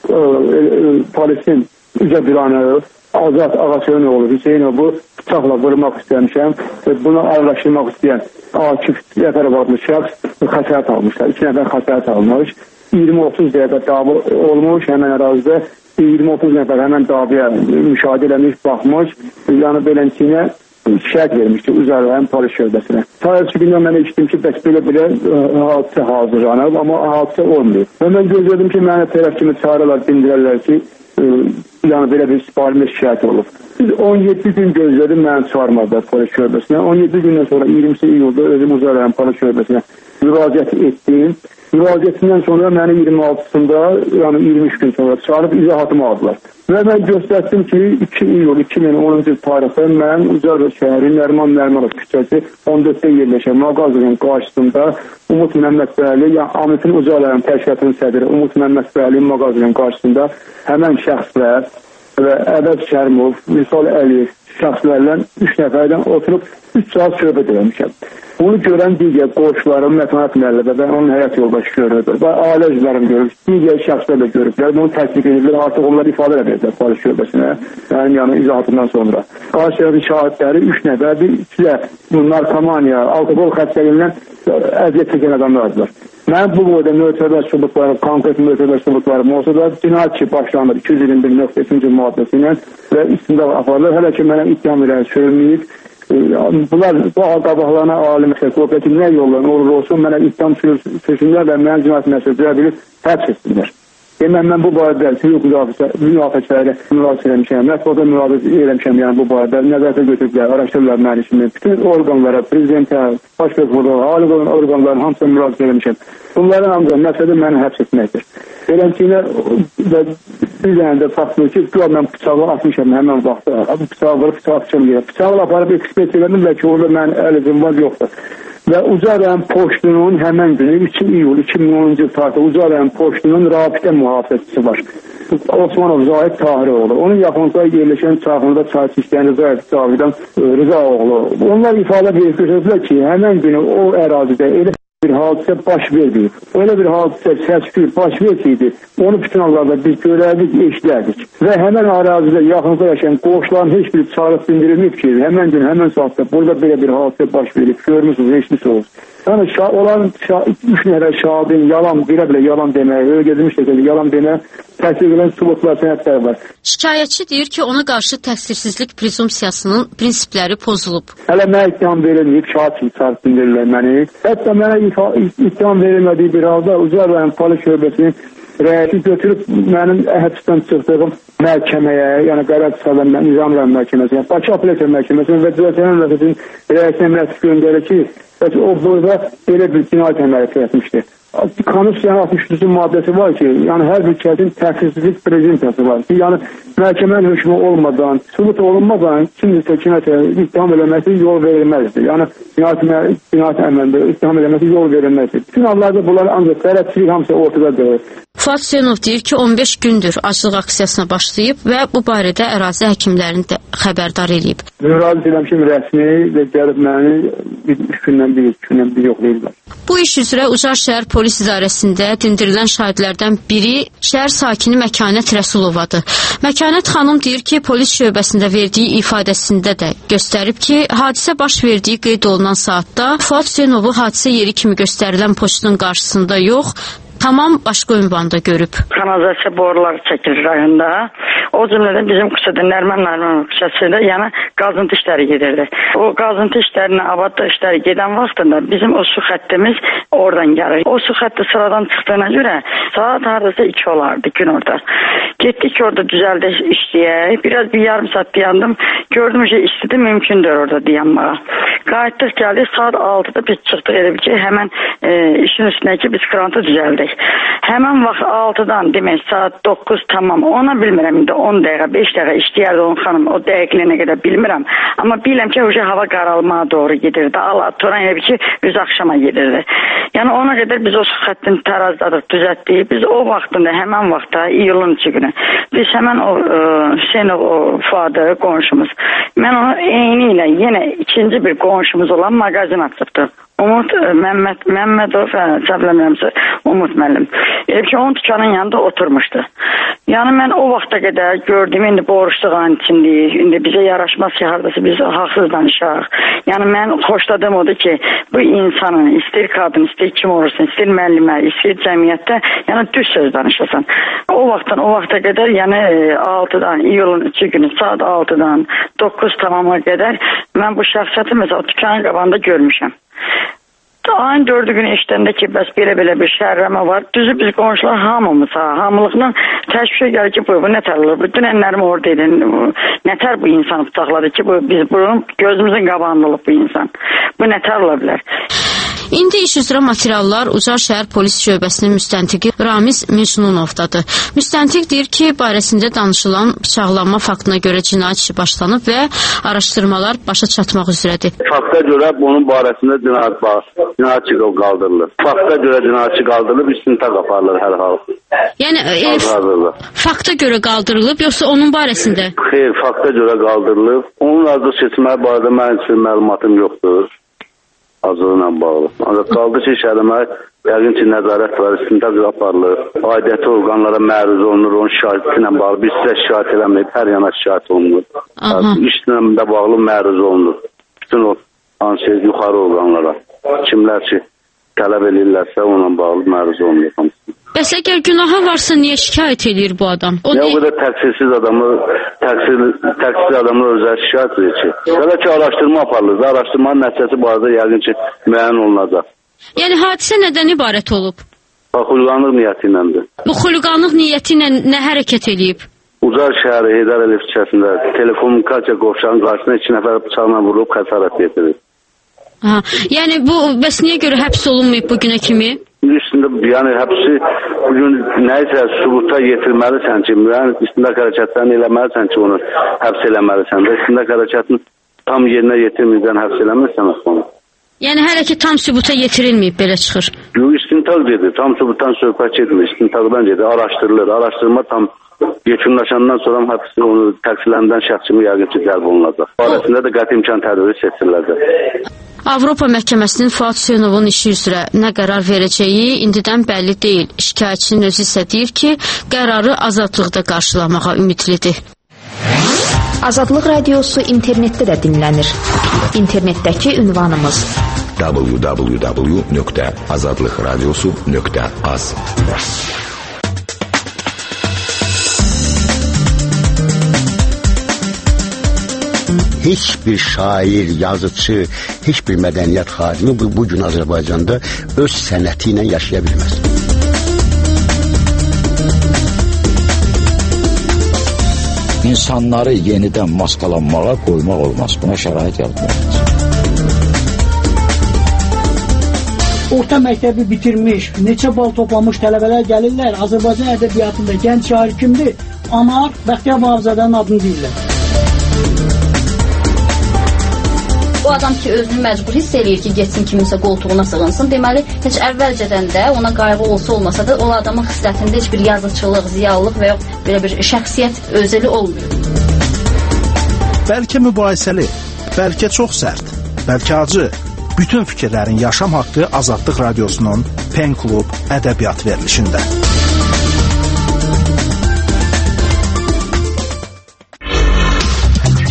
polisin üzə duranı, Azad Ağaçönoğlu, Hüseynovu bıçaqla vurmaq istəmişəm və bunu araşdırmaq istəyən Akif Zəfərov adlı şəxs xəsarət almışlar. İki nəfər xəsarət almış. iyirmi otuz dəqiqə dava olmuş həmən ərazidə. iyirmi otuz nəfər həmən davaya müşahidə eləmiş, baxmış. Yəni beləncəsinə şikayət vermişdi Uzaylı Polis şöbəsinə. Tarixçi gündən mən eşitdim ki, bəs belə-belə hadisə hazırlanıb, amma hadisə olmuyor. Və mən gözlədim ki, mənə tərəf kimi çağırırlar, dindirərlər ki, e, yəni belə bir sipahilə şikayət olub. Biz on yeddi gün gözlədim, məni çağırmadılar polis şöbəsinə. on yeddi gündən sonra iyirmisi iyulda özüm Uzaylı Polis şöbəsinə müraciət etdim. Müraciətindən sonra məni iyirmi altısında, yəni iyirmi üç gün sonra çağırıb izahatımı aldılar. Və mən göstərdim ki, iki iyul iki min onuncu tarixdə mən Uzaylı şəhəri Nərman Nərmanov küçəsi on dörddə yerləşən mağazanın qarşısında Umut Məmmədbəyli, yəni Amitin Uzaylı təşkilatının sədri Umut Məmmədbəyli mağazanın qarşısında həmən şəxslər və Ədəb Şərmov, Misal Əliyev şəxslərlə üç nəfərdən oturub üç saat söhbət eləmişəm. Bunu görən digər qonşularım, Mətanət müəllimə və onun həyat yoldaşı görürdür. Və ailə üzvlərim görür, digər şəxslər də görüblər. Bunu təsdiq edirlər, artıq onlar ifadə edəcəklər polis şöbəsinə. Mənim yəni izahatından sonra. Qarşıdakı şahidləri üç nəfərdir, ikisi də narkomaniya, alkoqol xəstəliyindən əziyyət çəkən adamlardır. Mən bu boyda mötəbər sübutlarım, konkret mötəbər sübutlarım olsa da cinayət ki başlanır iki yüz iyirmi bir nöqtə üçüncü maddəsi ilə və istintaq aparılır. Hələ ki mənə ittiham irəli sürülməyib. Bunlar bu qabaqlarına ali məsələ qoyub ki, nə yollarına olur olsun, mənə ittiham sürsünlər və mənə cinayət məsələ bilib həbs etsinlər. Demək, mən bu barədə hüquq mühafizələri müraciət eləmişəm, mətbuata müraciət eləmişəm, yəni bu barədə nəzərətə götürüblər, araşdırırlar mənim kimi. Bütün orqanlara, prezidentə, baş prokurorluğa, ali orqanların hamısına müraciət eləmişəm. Bunların ancaq məqsədi məni həbs etməkdir. Beləncəsinə bir dənə də faktör ki, güya mən bıçağı atmışam həmən vaxtda, bıçağı vurub bıçağı atmışam deyə. Bıçağı aparıb ekspert elədim və ki, orada mənim əl-izim var, yoxdur. Və Uzaylı Poçtunun həmən günü üç iyul iki min onuncu tarixdə Uzaylı Poçtunun rabitə mühafizəçisi var. Osmanov Zahid Tahiroğlu. Onun yaxınlıqda yerləşən çağında çay çişləyən Rıza Cavidan Rıza oğlu. Onlar ifadə verib götürdülər ki, həmən günü o ərazidə elə bir hadisə baş verdi. Öyle bir hadisə səskür baş verseydi, onu bütün hallarda biz görərdik, eşlərdik. Və həmən arazide yaxınlıqda yaşayan qoğuşların heç bir çağırıb dindirilməyib ki, həmən gün, həmən saatda burada belə bir hadisə baş verib, görmüsünüz, eşlisiniz. Yəni olan üç nəfər şahidin yalan, belə-belə yalan deməyə, öyle gezmişdir ki, yalan deməyə təsdiq edən sübutlar, sənədlər var. Şikayətçi deyir ki, ona qarşı təqsirsizlik prezumpsiyasının prinsipləri pozulub. Hələ mənə ittiham verilməyib, şahid kimi çağırıb dindirirlər məni. Hətta mənə ittiham verilmədiyi bir halda Uzaylı Polis şöbəsinin rəisi götürüb mənim həbsdən çıxdığım məhkəməyə, yəni Qərar Çıxardan Nizam Rəhəm məhkəməsinə, Bakı Apellyasiya məhkəməsinə və Cəzayirən Rəhətin rəisinə məktub göndərir ki, o burada belə bir cinayət əməli etmişdir. Konstitusiyanın altmış üçüncü maddəsi var ki, yəni hər bir kəsin təqsirsizlik prezumpsiyası var ki, yəni məhkəmənin hökmü olmadan, sübut olunmadan kimsə cinayətə ittiham eləməsi yol verilməzdir. Yəni cinayət əməlində ittiham eləməsi yol verilməzdir. Bütün hallarda bunlar ancaq tərəfçilik hamısı ortadadır. Fuad Hüseynov deyir ki, on beş gündür aclıq aksiyasına başlayıb və bu barədə ərazi həkimlərini də xəbərdar edib. Müraciət eləmişim rəsmi və gəlib məni üç gündən bir, üç gündən bir yoxlayırlar. Bu iş üzrə Ucar şəhər polis idarəsində dindirilən şahidlərdən biri şəhər sakini Məkanət Rəsulovadır. Məkanət xanım deyir ki, polis şöbəsində verdiyi ifadəsində də göstərib ki, hadisə baş verdiyi qeyd olunan saatda Fuad Hüseynovu hadisə yeri kimi göstərilən poçtun qarşısında yox, tamam başqa ünvanda görüb. Kanalizasiya boruları çəkilir rayonda. O cümlədən bizim küçədə, Nərmən Nərmən küçəsində yəni qazıntı işləri gedirdi. O qazıntı işlərinə, abadlıq işləri gedən vaxtında bizim o su xəttimiz oradan gəlir. O su xətti sıradan çıxdığına görə saat hardasa iki olardı gün orada. Getdik orada düzəldək işləyək. Biraz bir yarım saat dayandım. Gördüm ki istidir, mümkündür orada dayanmağa. Qayıtdıq gəldik, saat altıda biz çıxdıq elə ki, həmən e, işin üstündəki biz krantı düzəldik. Həmən vaxt altıdan demək saat doqquz tamam. Ona bilmirəm indi on dəqiqə, beş dəqiqə işləyərdi onun xanım. O dəqiqliyinə qədər bilmirəm. Amma biləm ki, o hava qaralmağa doğru gedirdi. Allah Turan elə ki, üz axşama gedirdi. Yəni ona qədər biz o su xəttini tərazladıq, düzəltdik. Biz o vaxtında, həmən vaxtda, iyulun iki günü, biz həmən o e, Hüseyin o Fuadı, qonşumuz. Mən onu eyni ilə yenə ikinci bir qonşumuz olan mağazin açıbdı. Umut Məhəmməd Məhəmmədov, çəbləmirəmsə Umut müəllim. Elə ki, onun dükanın yanında oturmuşdu. Yəni mən o vaxta qədər gördüm, indi borçluğun içindəyik, indi bizə yaraşmaz ki, hardasa biz haqsız danışaq. Yəni mən xoşladığım odur ki, bu insanın, istəyir qadın, istəyir kim olursun, istəyir müəllimə, istəyir cəmiyyətdə, yəni düz söz danışasan. O vaxtdan o vaxta qədər, yəni altıdan, iyulun iki günü, saat altıdan doqquz tamama qədər mən bu şəxsiyyəti məsələn o dükanın qabağında görmüşəm. Ayın dördü günü işləndə ki, bəs belə-belə bir şərrəmə var. Düzü biz qonşular hamımız, ha, hamılıqla təşvişə gəlir ki, bu, bu nətər olur? Bu dünənlərim oradaydı. Nətər bu insanı bıçaqladı ki, bu, biz bunun gözümüzün qabağında olub bu insan. Bu nətər ola bilər? İndi iş üzrə materiallar Ucar şəhər polis şöbəsinin müstəntiqi Ramiz Mecnunovdadır. Müstəntiq deyir ki, barəsində danışılan bıçaqlanma faktına görə cinayət işi başlanıb və araşdırmalar başa çatmaq üzrədir. Fakta görə bunun barəsində cinayət var. Cinayət işi qaldırılır. Fakta görə cinayət işi qaldırılıb, istintaq aparılır hər hal. Yəni e, fakta görə qaldırılıb, yoxsa onun barəsində? Xeyr, fakta görə qaldırılıb. Onun azlıq seçməyi barədə mənim üçün məlumatım yoxdur. Azlığına bağlı. Ancaq qaldı ki, şəhərəmə yəqin ki, nəzarət var, istintaq aparılır. Aidiyyəti orqanlara məruz olunur, onun şahidi ilə bağlı. Bir sizə şahid eləməyib, hər yana şahid olunur. İşlə də bağlı məruz olunur. Bütün o hansı yuxarı orqanlara. Kimlər ki, tələb edirlərsə, ona bağlı məruz olunur. Bəs əgər günahı varsa, niyə şikayət edir bu adam? O ya o qədər təqsirsiz adamı, təqsir, təqsir adamı özəl şikayət edir ki. Belə ki, araşdırma aparılır. Araşdırmanın nəticəsi barədə yəqin ki, müəyyən olunacaq. Yəni, hadisə nədən ibarət olub? Bax, xulqanlıq niyyəti iləndir. Bu xulqanlıq niyyəti ilə nə hərəkət edib? Ucar şəhəri Heydər Əliyev küçəsində telekommunikasiya qovşağının qarşısına iki nəfər bıçaqla vurulub xəsarət yetirir. Aha. Yəni, bu, bəs niyə görə həbs olunmayıb bu günə kimi? Üstündə, yəni həbsi bugün nəyisə sübuta yetirməlisən ki, yəni istintaq hərəkətlərini eləməlisən ki, onu həbs eləməlisən və istintaq hərəkətini tam yerinə yetirməyəcən həbs eləməlisən onu. Yəni hələ ki tam sübuta yetirilməyib, belə çıxır. Yox, istintaq dedi, tam sübutdan söhbət etmir, istintaqdan dedi, araşdırılır, araşdırma tam yekunlaşandan sonra həbsi onu təqsirləndirilən şəxs kimi yəqin ki, cəlb olunacaq. Barəsində də qəti imkan tədbiri seçiriləcək. Avropa məhkəməsinin Fuad Hüseynovun işi üzrə nə qərar verəcəyi indidən bəlli deyil. Şikayətçinin özü isə deyir ki, qərarı azadlıqda qarşılamağa ümidlidir. Azadlıq radiosu internetdə də dinlənir. İnternetdəki ünvanımız w w w nöqtə azadlıq radiosu nöqtə az. Heç bir şair, yazıcı, heç bir mədəniyyət xadimi bu, bugün Azərbaycanda öz sənəti ilə yaşaya bilməz. İnsanları yenidən maskalanmağa qoymaq olmaz. Buna şərait yaratmaq. Orta məktəbi bitirmiş, neçə bal toplamış tələbələr gəlirlər. Azərbaycan ədəbiyyatında gənc şair kimdir? Anar Bəxtiyar Vahabzadənin adını deyirlər. O adam ki, özünü məcbur hiss eləyir ki, getsin kiminsə qoltuğuna sığınsın. Deməli, heç əvvəlcədən də ona qayğı olsa olmasa da o adamın xislətində heç bir yazıçılıq, ziyalılıq və yox belə bir şəxsiyyət özəli olmuyor. Bəlkə mübahisəli, bəlkə çox sərt, bəlkə acı. Bütün fikirlərin yaşam haqqı Azadlıq Radiosunun Pen Klub ədəbiyyat verilişində.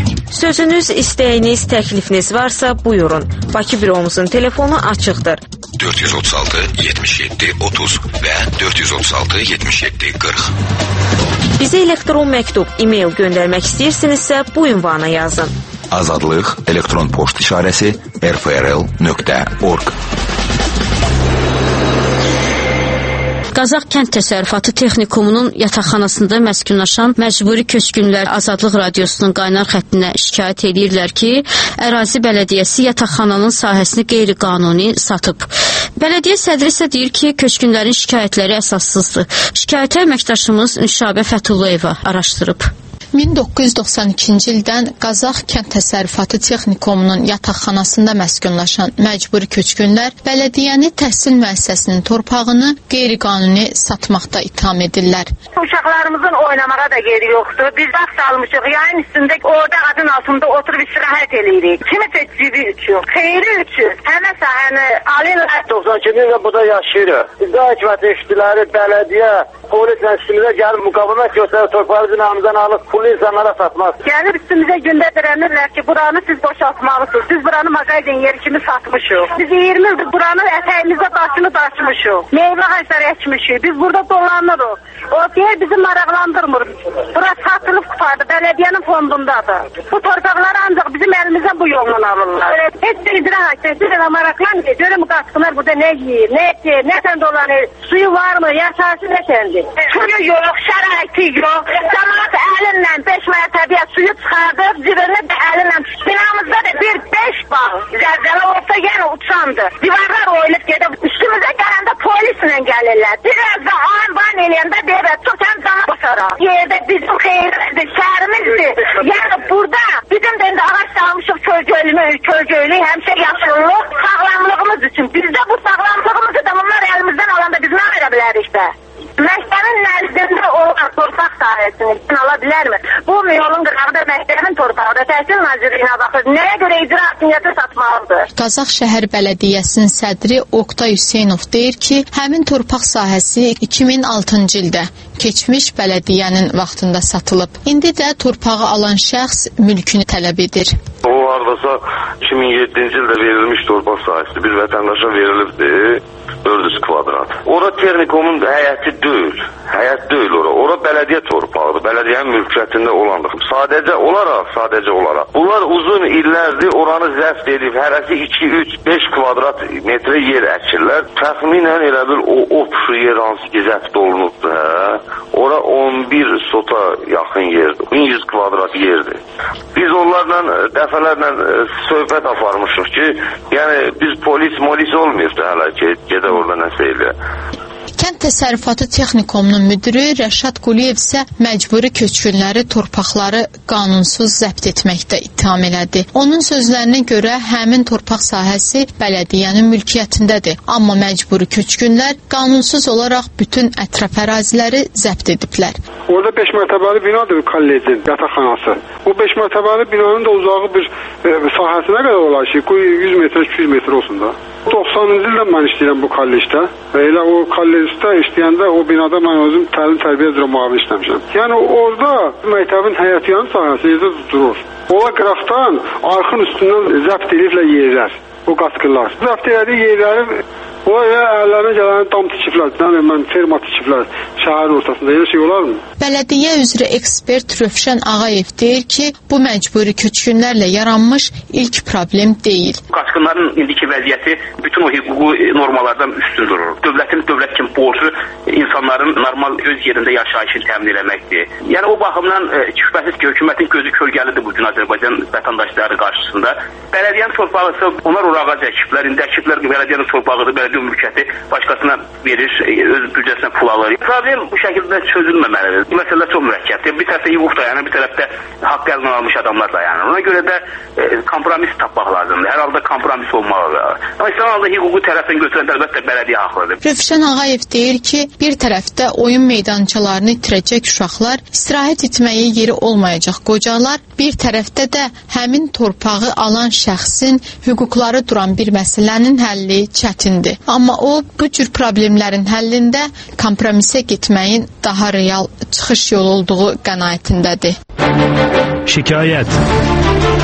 Sözünüz, istəyiniz, təklifiniz varsa buyurun. Bakı büromuzun telefonu açıqdır. dört yüz otuz altı yetmiş yedi otuz və dört yüz otuz altı yetmiş yedi qırx. Bizə elektron məktub, e-mail göndərmək istəyirsinizsə bu ünvana yazın. Azadlıq elektron poçt işarəsi r f r l nöqtə org. Qazax Kənd Təsərrüfatı Texnikumunun yataqxanasında məskunlaşan məcburi köçkünlər Azadlıq Radiosunun qaynar xəttinə şikayət edirlər ki, ərazi bələdiyyəsi yataqxananın sahəsini qeyri-qanuni satıb. Bələdiyyə sədri isə deyir ki, köçkünlərin şikayətləri əsassızdır. Şikayətə əməkdaşımız Nüşabə Fətullayeva araşdırıb. min doqquz yüz doxsan ikinci ildən Qazax Kənd Təsərrüfatı Texnikumunun yataqxanasında məskunlaşan məcburi köçkünlər bələdiyyəni təhsil müəssisəsinin torpağını qeyri-qanuni satmaqda ittiham edirlər. Uşaqlarımızın oynamağa da yeri yoxdur. Biz vaxt salmışıq, yayın üstündə orada adın altında oturub istirahət eləyirik. Kimi seçdiyi üçün, xeyri üçün həmə sahəni alırlar. doxsan ikinci ildə burada yaşayırıq. Bizdə hakimiyyət işçiləri, bələdiyyə, polis nəsilində gəlib müqavimət göstərib torpağı bizim əlimizdən alıb pulu insanlara satmaz. Gəlib üstümüzə gündə dirənirlər ki, buranı siz boşaltmalısınız. Biz buranı mağazen yeri kimi satmışıq. Biz iyirmi ildir buranı ətəyimizə daşını daşımışıq. Meyvə ağacları əkmişik. Biz burada dolanırıq. O deyir bizi maraqlandırmır. Bura satılıb qutardı. Bələdiyənin fondundadır. Bu torpaqları ancaq bizim əlimizdən bu yolla alırlar. Heç bir icra hakimiyyəti ilə maraqlanmır. Görüm qaçqınlar burada nə yiyir, nə etir, nə sən dolanır, suyu var mı, yaşayışı nə səndir? Suyu yox, şəraiti yox. Cəmaat əlinlə beş mərtəbəyə suyu çıxardıb, zibirini də əlinlə. Binamızda da bir beş bal zəlzələ olsa yenə uçandır. Divarlar oyulub gedib, üstümüzə gələndə polislə gəlirlər. Biraz da an-ban eləyəndə deyir, tutan daha basara. Yerdə bizim xeyrimizdir, şəhərimizdir. Yəni burada bizim də indi ağaç salmışıq kölgölümü, kölgölü, həmşə yaşıllıq, sağlamlığımız üçün. Bizdə bu sağlamlığımızı da bunlar əlimizdən alanda biz nə verə bilərik də? Məktəbin nəzdində olan torpaq sahəsini ala bilərmi? Bu yolun qırağında məktəbin torpağıda təhsil nazirliyinə baxır. Nəyə görə icra hakimiyyəti satmalıdır? Qazax şəhər bələdiyyəsinin sədri Oqtay Hüseynov deyir ki, həmin torpaq sahəsi iki min altıncı ildə keçmiş bələdiyyənin vaxtında satılıb. İndi də torpağı alan şəxs mülkünü tələb edir. O hardasa iki min yeddinci ildə verilmiş torpaq sahəsi bir vətəndaşa verilibdi. dörd yüz kvadrat. Ora Texnikumun həyəti deyil. Həyət deyil ora. Ora bələdiyyə torpağıdır. Bələdiyyənin mülkiyyətində olandır. Sadəcə olaraq, sadəcə olaraq. Bunlar uzun illərdir oranı zəft edib. Hərəsi iki, üç, beş kvadrat metrə yer əkirlər. Təxminən elə bir o opşu yer hansı ki zəft olunubdur. Hə? Ora on bir sota yaxın yerdir. min yüz kvadrat yerdir. Biz onlarla dəfələrlə söhbət aparmışıq ki, yəni biz polis, molis olmayıbdı hələ ki, gedə orada nəsə elə. Kənd Təsərrüfatı Texnikumunun müdiri Rəşad Quliyev isə məcburi köçkünləri torpaqları qanunsuz zəbt etməkdə ittiham elədi. Onun sözlərinə görə həmin torpaq sahəsi bələdiyyənin mülkiyyətindədir. Amma məcburi köçkünlər qanunsuz olaraq bütün ətraf əraziləri zəbt ediblər. Orada beş mərtəbəli binadır kollecin yataqxanası. Bu beş mərtəbəli binanın da uzağı bir e, sahəsinə qədər olar ki, yüz metr, iki yüz metr olsun da. doxsanıncı ildən mən işləyirəm bu kollecdə. Elə o kollecdə işləyəndə o binada mən özüm təlim tərbiyə üzrə müavin işləmişəm. Yəni orada məktəbin həyətyanı sahəsi yerdə durur. Ola qıraqdan arxın üstündən zəbt ediblər yerlər, o qaçqınlar. Zəbt elədiyi yerləri o elə əllərinə gələni dam tikiblər, mən ferma tikiblər şəhərin ortasında. Elə şey olarmı? Bələdiyyə üzrə ekspert Rövşən Ağayev deyir ki, bu məcburi köçkünlərlə yaranmış ilk problem deyil. Qaçqınların indiki vəziyyəti bütün o hüquqi normalardan üstün durur. Dövlətin dövlət kimi borcu insanların normal öz yerində yaşayışını təmin eləməkdir. Yəni o baxımdan e, şübhəsiz ki, hökumətin gözü kölgəlidir bugün Azərbaycan vətəndaşları qarşısında. Bələdiyyənin torpağı isə onlar ora ağac əkiblər, indi əkiblər bələdiyyənin torpağıdır, bələdiyyə mülkiyyəti başqasına verir, öz büdcəsinə pul alır. Problem bu şəkildə çözülməməlidir. Bu məsələ çox mürəkkəbdir. Bir tərəfdə hüquq dayanır, bir tərəfdə haqq əlindən almış adamlar dayanır. Ona görə də e, kompromis tapmaq lazımdır. Hər halda kompromis olmalıdır. Amma İslam halda hüquqi tərəfdən götürən əlbəttə bələdiyyə haqlıdır. Rövşən Ağayev deyir ki, bir tərəfdə oyun meydançalarını itirəcək uşaqlar, istirahət etməyə yeri olmayacaq qocalar, bir tərəfdə də həmin torpağı alan şəxsin hüquqları duran bir məsələnin həlli çətindir. Amma o, bu cür problemlərin həllində kompromisə getməyin daha real çıxış yolu olduğu qənaətindədir. Şikayət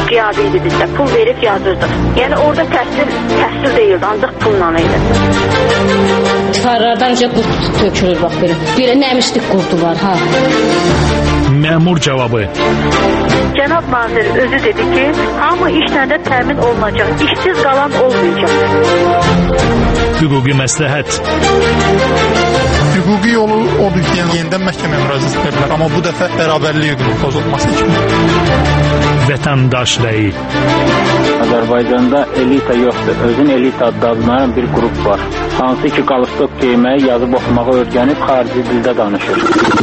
qiyabi idi bizdə. Pul verib yazırdıq. Yəni orada təhsil, təhsil deyildi, ancaq pulla idi. Tikarlardan önce qurt tökülür bax belə. Belə nəmişlik qurdu var ha. Məmur cavabı. Cənab nazir özü dedi ki, hamı işlə də təmin olunacaq. İşsiz qalan olmayacaq. Hüquqi məsləhət. Hüquqi yolu odur ki, yəni yenidən məhkəməyə müraciət edə bilər, amma bu dəfə bərabərlik hüququnun pozulması kimi. Vətəndaş rəyi. Azərbaycanda elita yoxdur. Özün elita adlanan bir qrup var. Hansı ki qalstok geyməyi, yazıb oxumağı öyrənib xarici dildə danışır.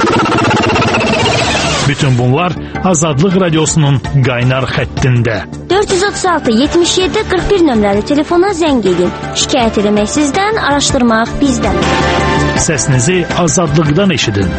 Bütün bunlar Azadlıq Radiosunun qaynar xəttində. dörd yüz otuz altı yetmiş yeddi qırx bir nömrəli telefona zəng edin. Şikayət etmək sizdən, araşdırmaq bizdən. Səsinizi Azadlıqdan eşidin.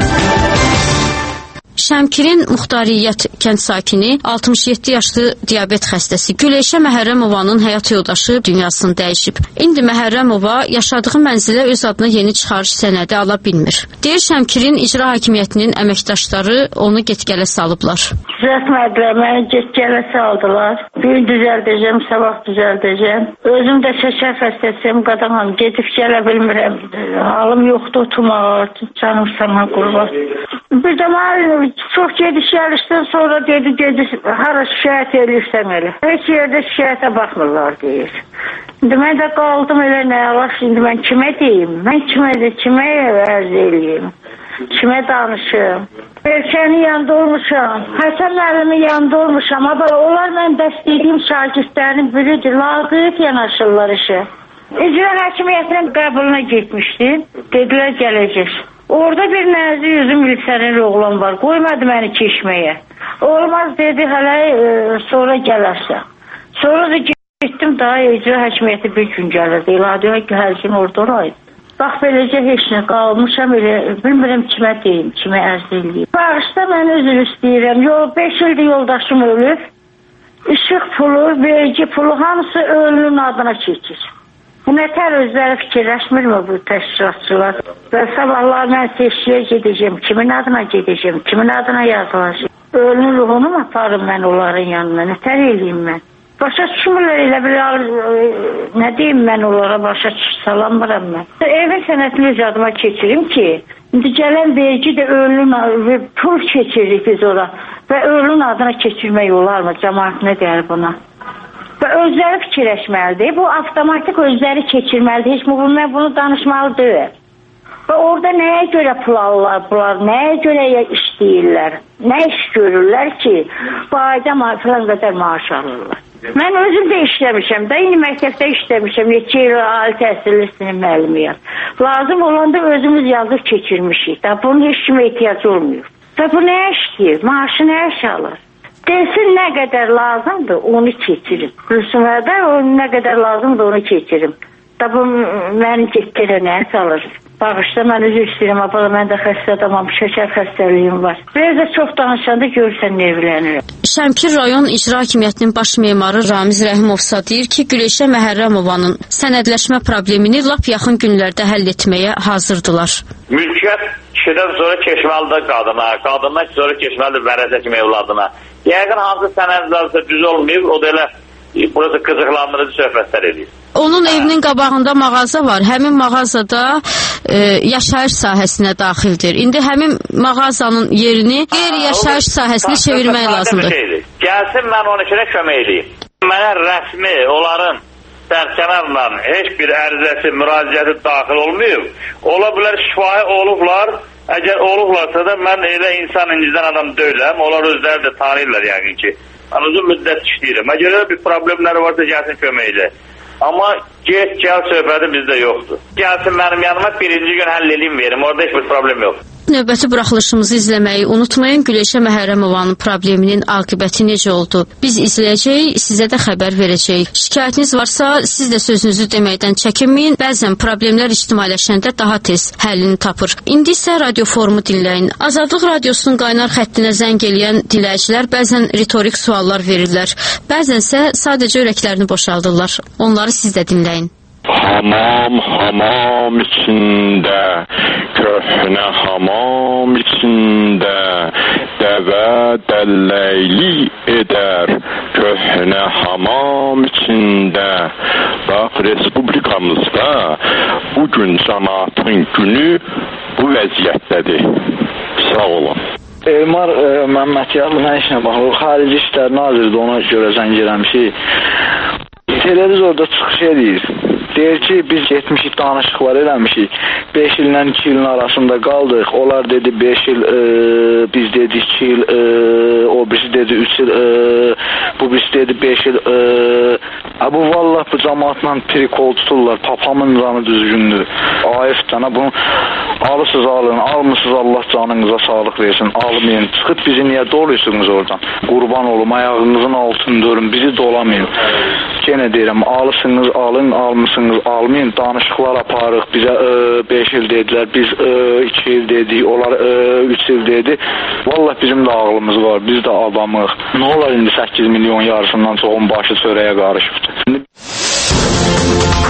Şəmkirin Muxtariyyət kənd sakini altmış yeddi yaşlı diabet xəstəsi Güləşə Məhərrəmovanın həyat yoldaşı dünyasını dəyişib. İndi Məhərrəmova yaşadığı mənzilə öz adına yeni çıxarış sənədi ala bilmir. Deyir Şəmkirin icra hakimiyyətinin əməkdaşları onu get-gələ salıblar. Düzəltmədilər, məni get-gələ saldılar. Bir düzəldəcəm, sabah düzəldəcəm. Özüm də şəkər xəstəsiyəm, qadağam, gedib gələ bilmirəm. Halım yoxdur, oturmağa, canım sana qurban. Bir də mənə çox gediş gəlişdən sonra dedi, gediş, hara şikayət edirsən elə. Heç yerdə şikayətə baxmırlar deyir. İndi mən də qaldım elə nə Allah, şimdi mən kimə deyim? Mən kimə də, kimə ərz eləyim? Kimə danışım? Erkənin yanında olmuşam, Həsən müəllimin yanında olmuşam. Ama onlar mən dəstəklədiyim şagirdlərin biridir, laqeyd yanaşırlar işə. İcra hakimiyyətinin qəbuluna getmişdim, dedilər gələcək. Orada bir nəzi yüzüm milsənin oğlan var, qoymadı məni keçməyə. Olmaz dedi, hələ e, sonra gələrsən. Sonra da getdim, daha icra hakimiyyəti bir gün gəlirdi, İladiyə ki, hər gün orada olaydı. Bax, beləcə heç nə qalmışam, elə, bilmirəm kimə deyim, kimə ərz eləyim. Bağışda mən üzr istəyirəm, yol, beş ildir yoldaşım ölür, işıq pulu, vergi pulu, hamısı ölünün adına keçir. Bu nətər özləri fikirləşmirmi bu təşkilatçılar? Və sabahlar mən seçkiyə gedəcəm, kimin adına gedəcəm, kimin adına yazılacaq? Ölünün ruhunu mu aparım mən onların yanına, nətər eləyim mən? Başa düşmürlər elə bir, nə deyim mən onlara, başa salamıram mən. Evin sənətini öz adıma keçirim ki, indi gələn vergi də ölünün, pul keçiririk biz ora və ölünün adına keçirmək olar mı? Cəmaat nə deyər buna? Və özləri fikirləşməlidir. Bu avtomatik özləri keçirməlidir. Heç bu, mən bunu danışmalı deyil. Və orada nəyə görə pul alırlar bunlar, nəyə görə işləyirlər, nə iş görürlər ki, bu ayda filan qədər maaş alırlar. Mən özüm də işləmişəm də, indi məktəbdə işləmişəm, neçə il ali təhsilli sinif müəllimiyəm. Lazım olanda özümüz yazıb keçirmişik. Da bunun heç kimə ehtiyac olmuyor. Və bu nəyə işləyir, maaşı nəyə alır? Desin nə qədər lazımdır, onu keçirim. Rüsumlarda nə qədər lazımdır, onu keçirim. Da bu məni getdirə nəyə salır? Bağışda mən üzr istəyirəm, abala mən də xəstə adamam, şəkər xəstəliyim var. Biraz da çox danışanda görürsən nevlənirəm. Şəmkir rayon icra hakimiyyətinin baş memarı Ramiz Rəhimovsa deyir ki, Güləşə Məhərrəmovanın sənədləşmə problemini lap yaxın günlərdə həll etməyə hazırdılar. Mülkiyyət kişidən sonra keçməlidir qadına, qadından sonra keçməlidir vərəsə kimi evladına. Yəqin hansı sənədlərsə düz olmayıb, o da elə burası qızıqlandırıcı söhbətlər edir. Onun hə. Evinin qabağında mağaza var. Həmin mağazada e, yaşayış sahəsinə daxildir. İndi həmin mağazanın yerini qeyri-yaşayış sahəsinə çevirmək lazımdır. Şeydir. Gəlsin, mən onun içinə kömək edeyim. Mənə rəsmi onların sərkənarla heç bir ərizəsi, müraciəti daxil olmayıb. Ola bilər şifahi olublar. Əgər olublarsa da mən elə insan incidən adam deyiləm. Onlar özləri də tanıyırlar yəqin ki. Mən uzun müddət işləyirəm. Əgər bir problemləri varsa gəlsin kömək elə. Amma get, gəl söhbəti bizdə yoxdur. Gəlsin mənim yanıma birinci gün həll edeyim verim. Orada heç bir problem yoxdur. Növbəti buraxılışımızı izləməyi unutmayın. Güləşə Məhərrəmovanın probleminin aqibəti necə oldu? Biz izləyəcəyik, sizə də xəbər verəcəyik. Şikayətiniz varsa, siz də sözünüzü deməkdən çəkinməyin. Bəzən problemlər ictimailəşəndə daha tez həllini tapır. İndi isə radio forumu dinləyin. Azadlıq Radiosunun qaynar xəttinə zəng eləyən dinləyicilər bəzən ritorik suallar verirlər. Bəzənsə sadəcə ürəklərini boşaldırlar. Onları siz də dinləyin. Hamam hamam içində, köhnə hamam içində, dəvə dəlləyli edər köhnə hamam içində. Bax, respublikamızda bugün cəmaatın günü bu vəziyyətdədir. Sağ olun. Elmar e, Məmmədiyarlı nə işinə baxır? Xarici İşlər Nazirliyi ona görə zəng eləmişik. Televizorda çıxış edir. Deyir ki, biz getmişik, danışıqlar eləmişik. beş illə iki ilin arasında qaldıq. Onlar dedi beş il, e, biz dedi iki il, e, o birisi dedi üç il, e, bu birisi dedi beş il. E, a, bu vallah bu cəmaatla trikol tuturlar. Papamın canı düzgündür. Ayıf cana bunu alırsız alın, almışsız Allah canınıza sağlıq versin. Almayın. Çıxıb bizi niyə doluyorsunuz oradan? Qurban olum, ayağınızın altını dörün, bizi dolamayın. Gene deyirəm, alırsınız, alın, almışsınız, almayın. Danışıqlar aparıq, bizə beş il dedilər, biz iki il dedik, onlar üç il dedi. Vallahi bizim də ağlımız var, biz də adamıq. Nə olar indi səkkiz milyon yarısından çoxun başı çörəyə qarışıbdır.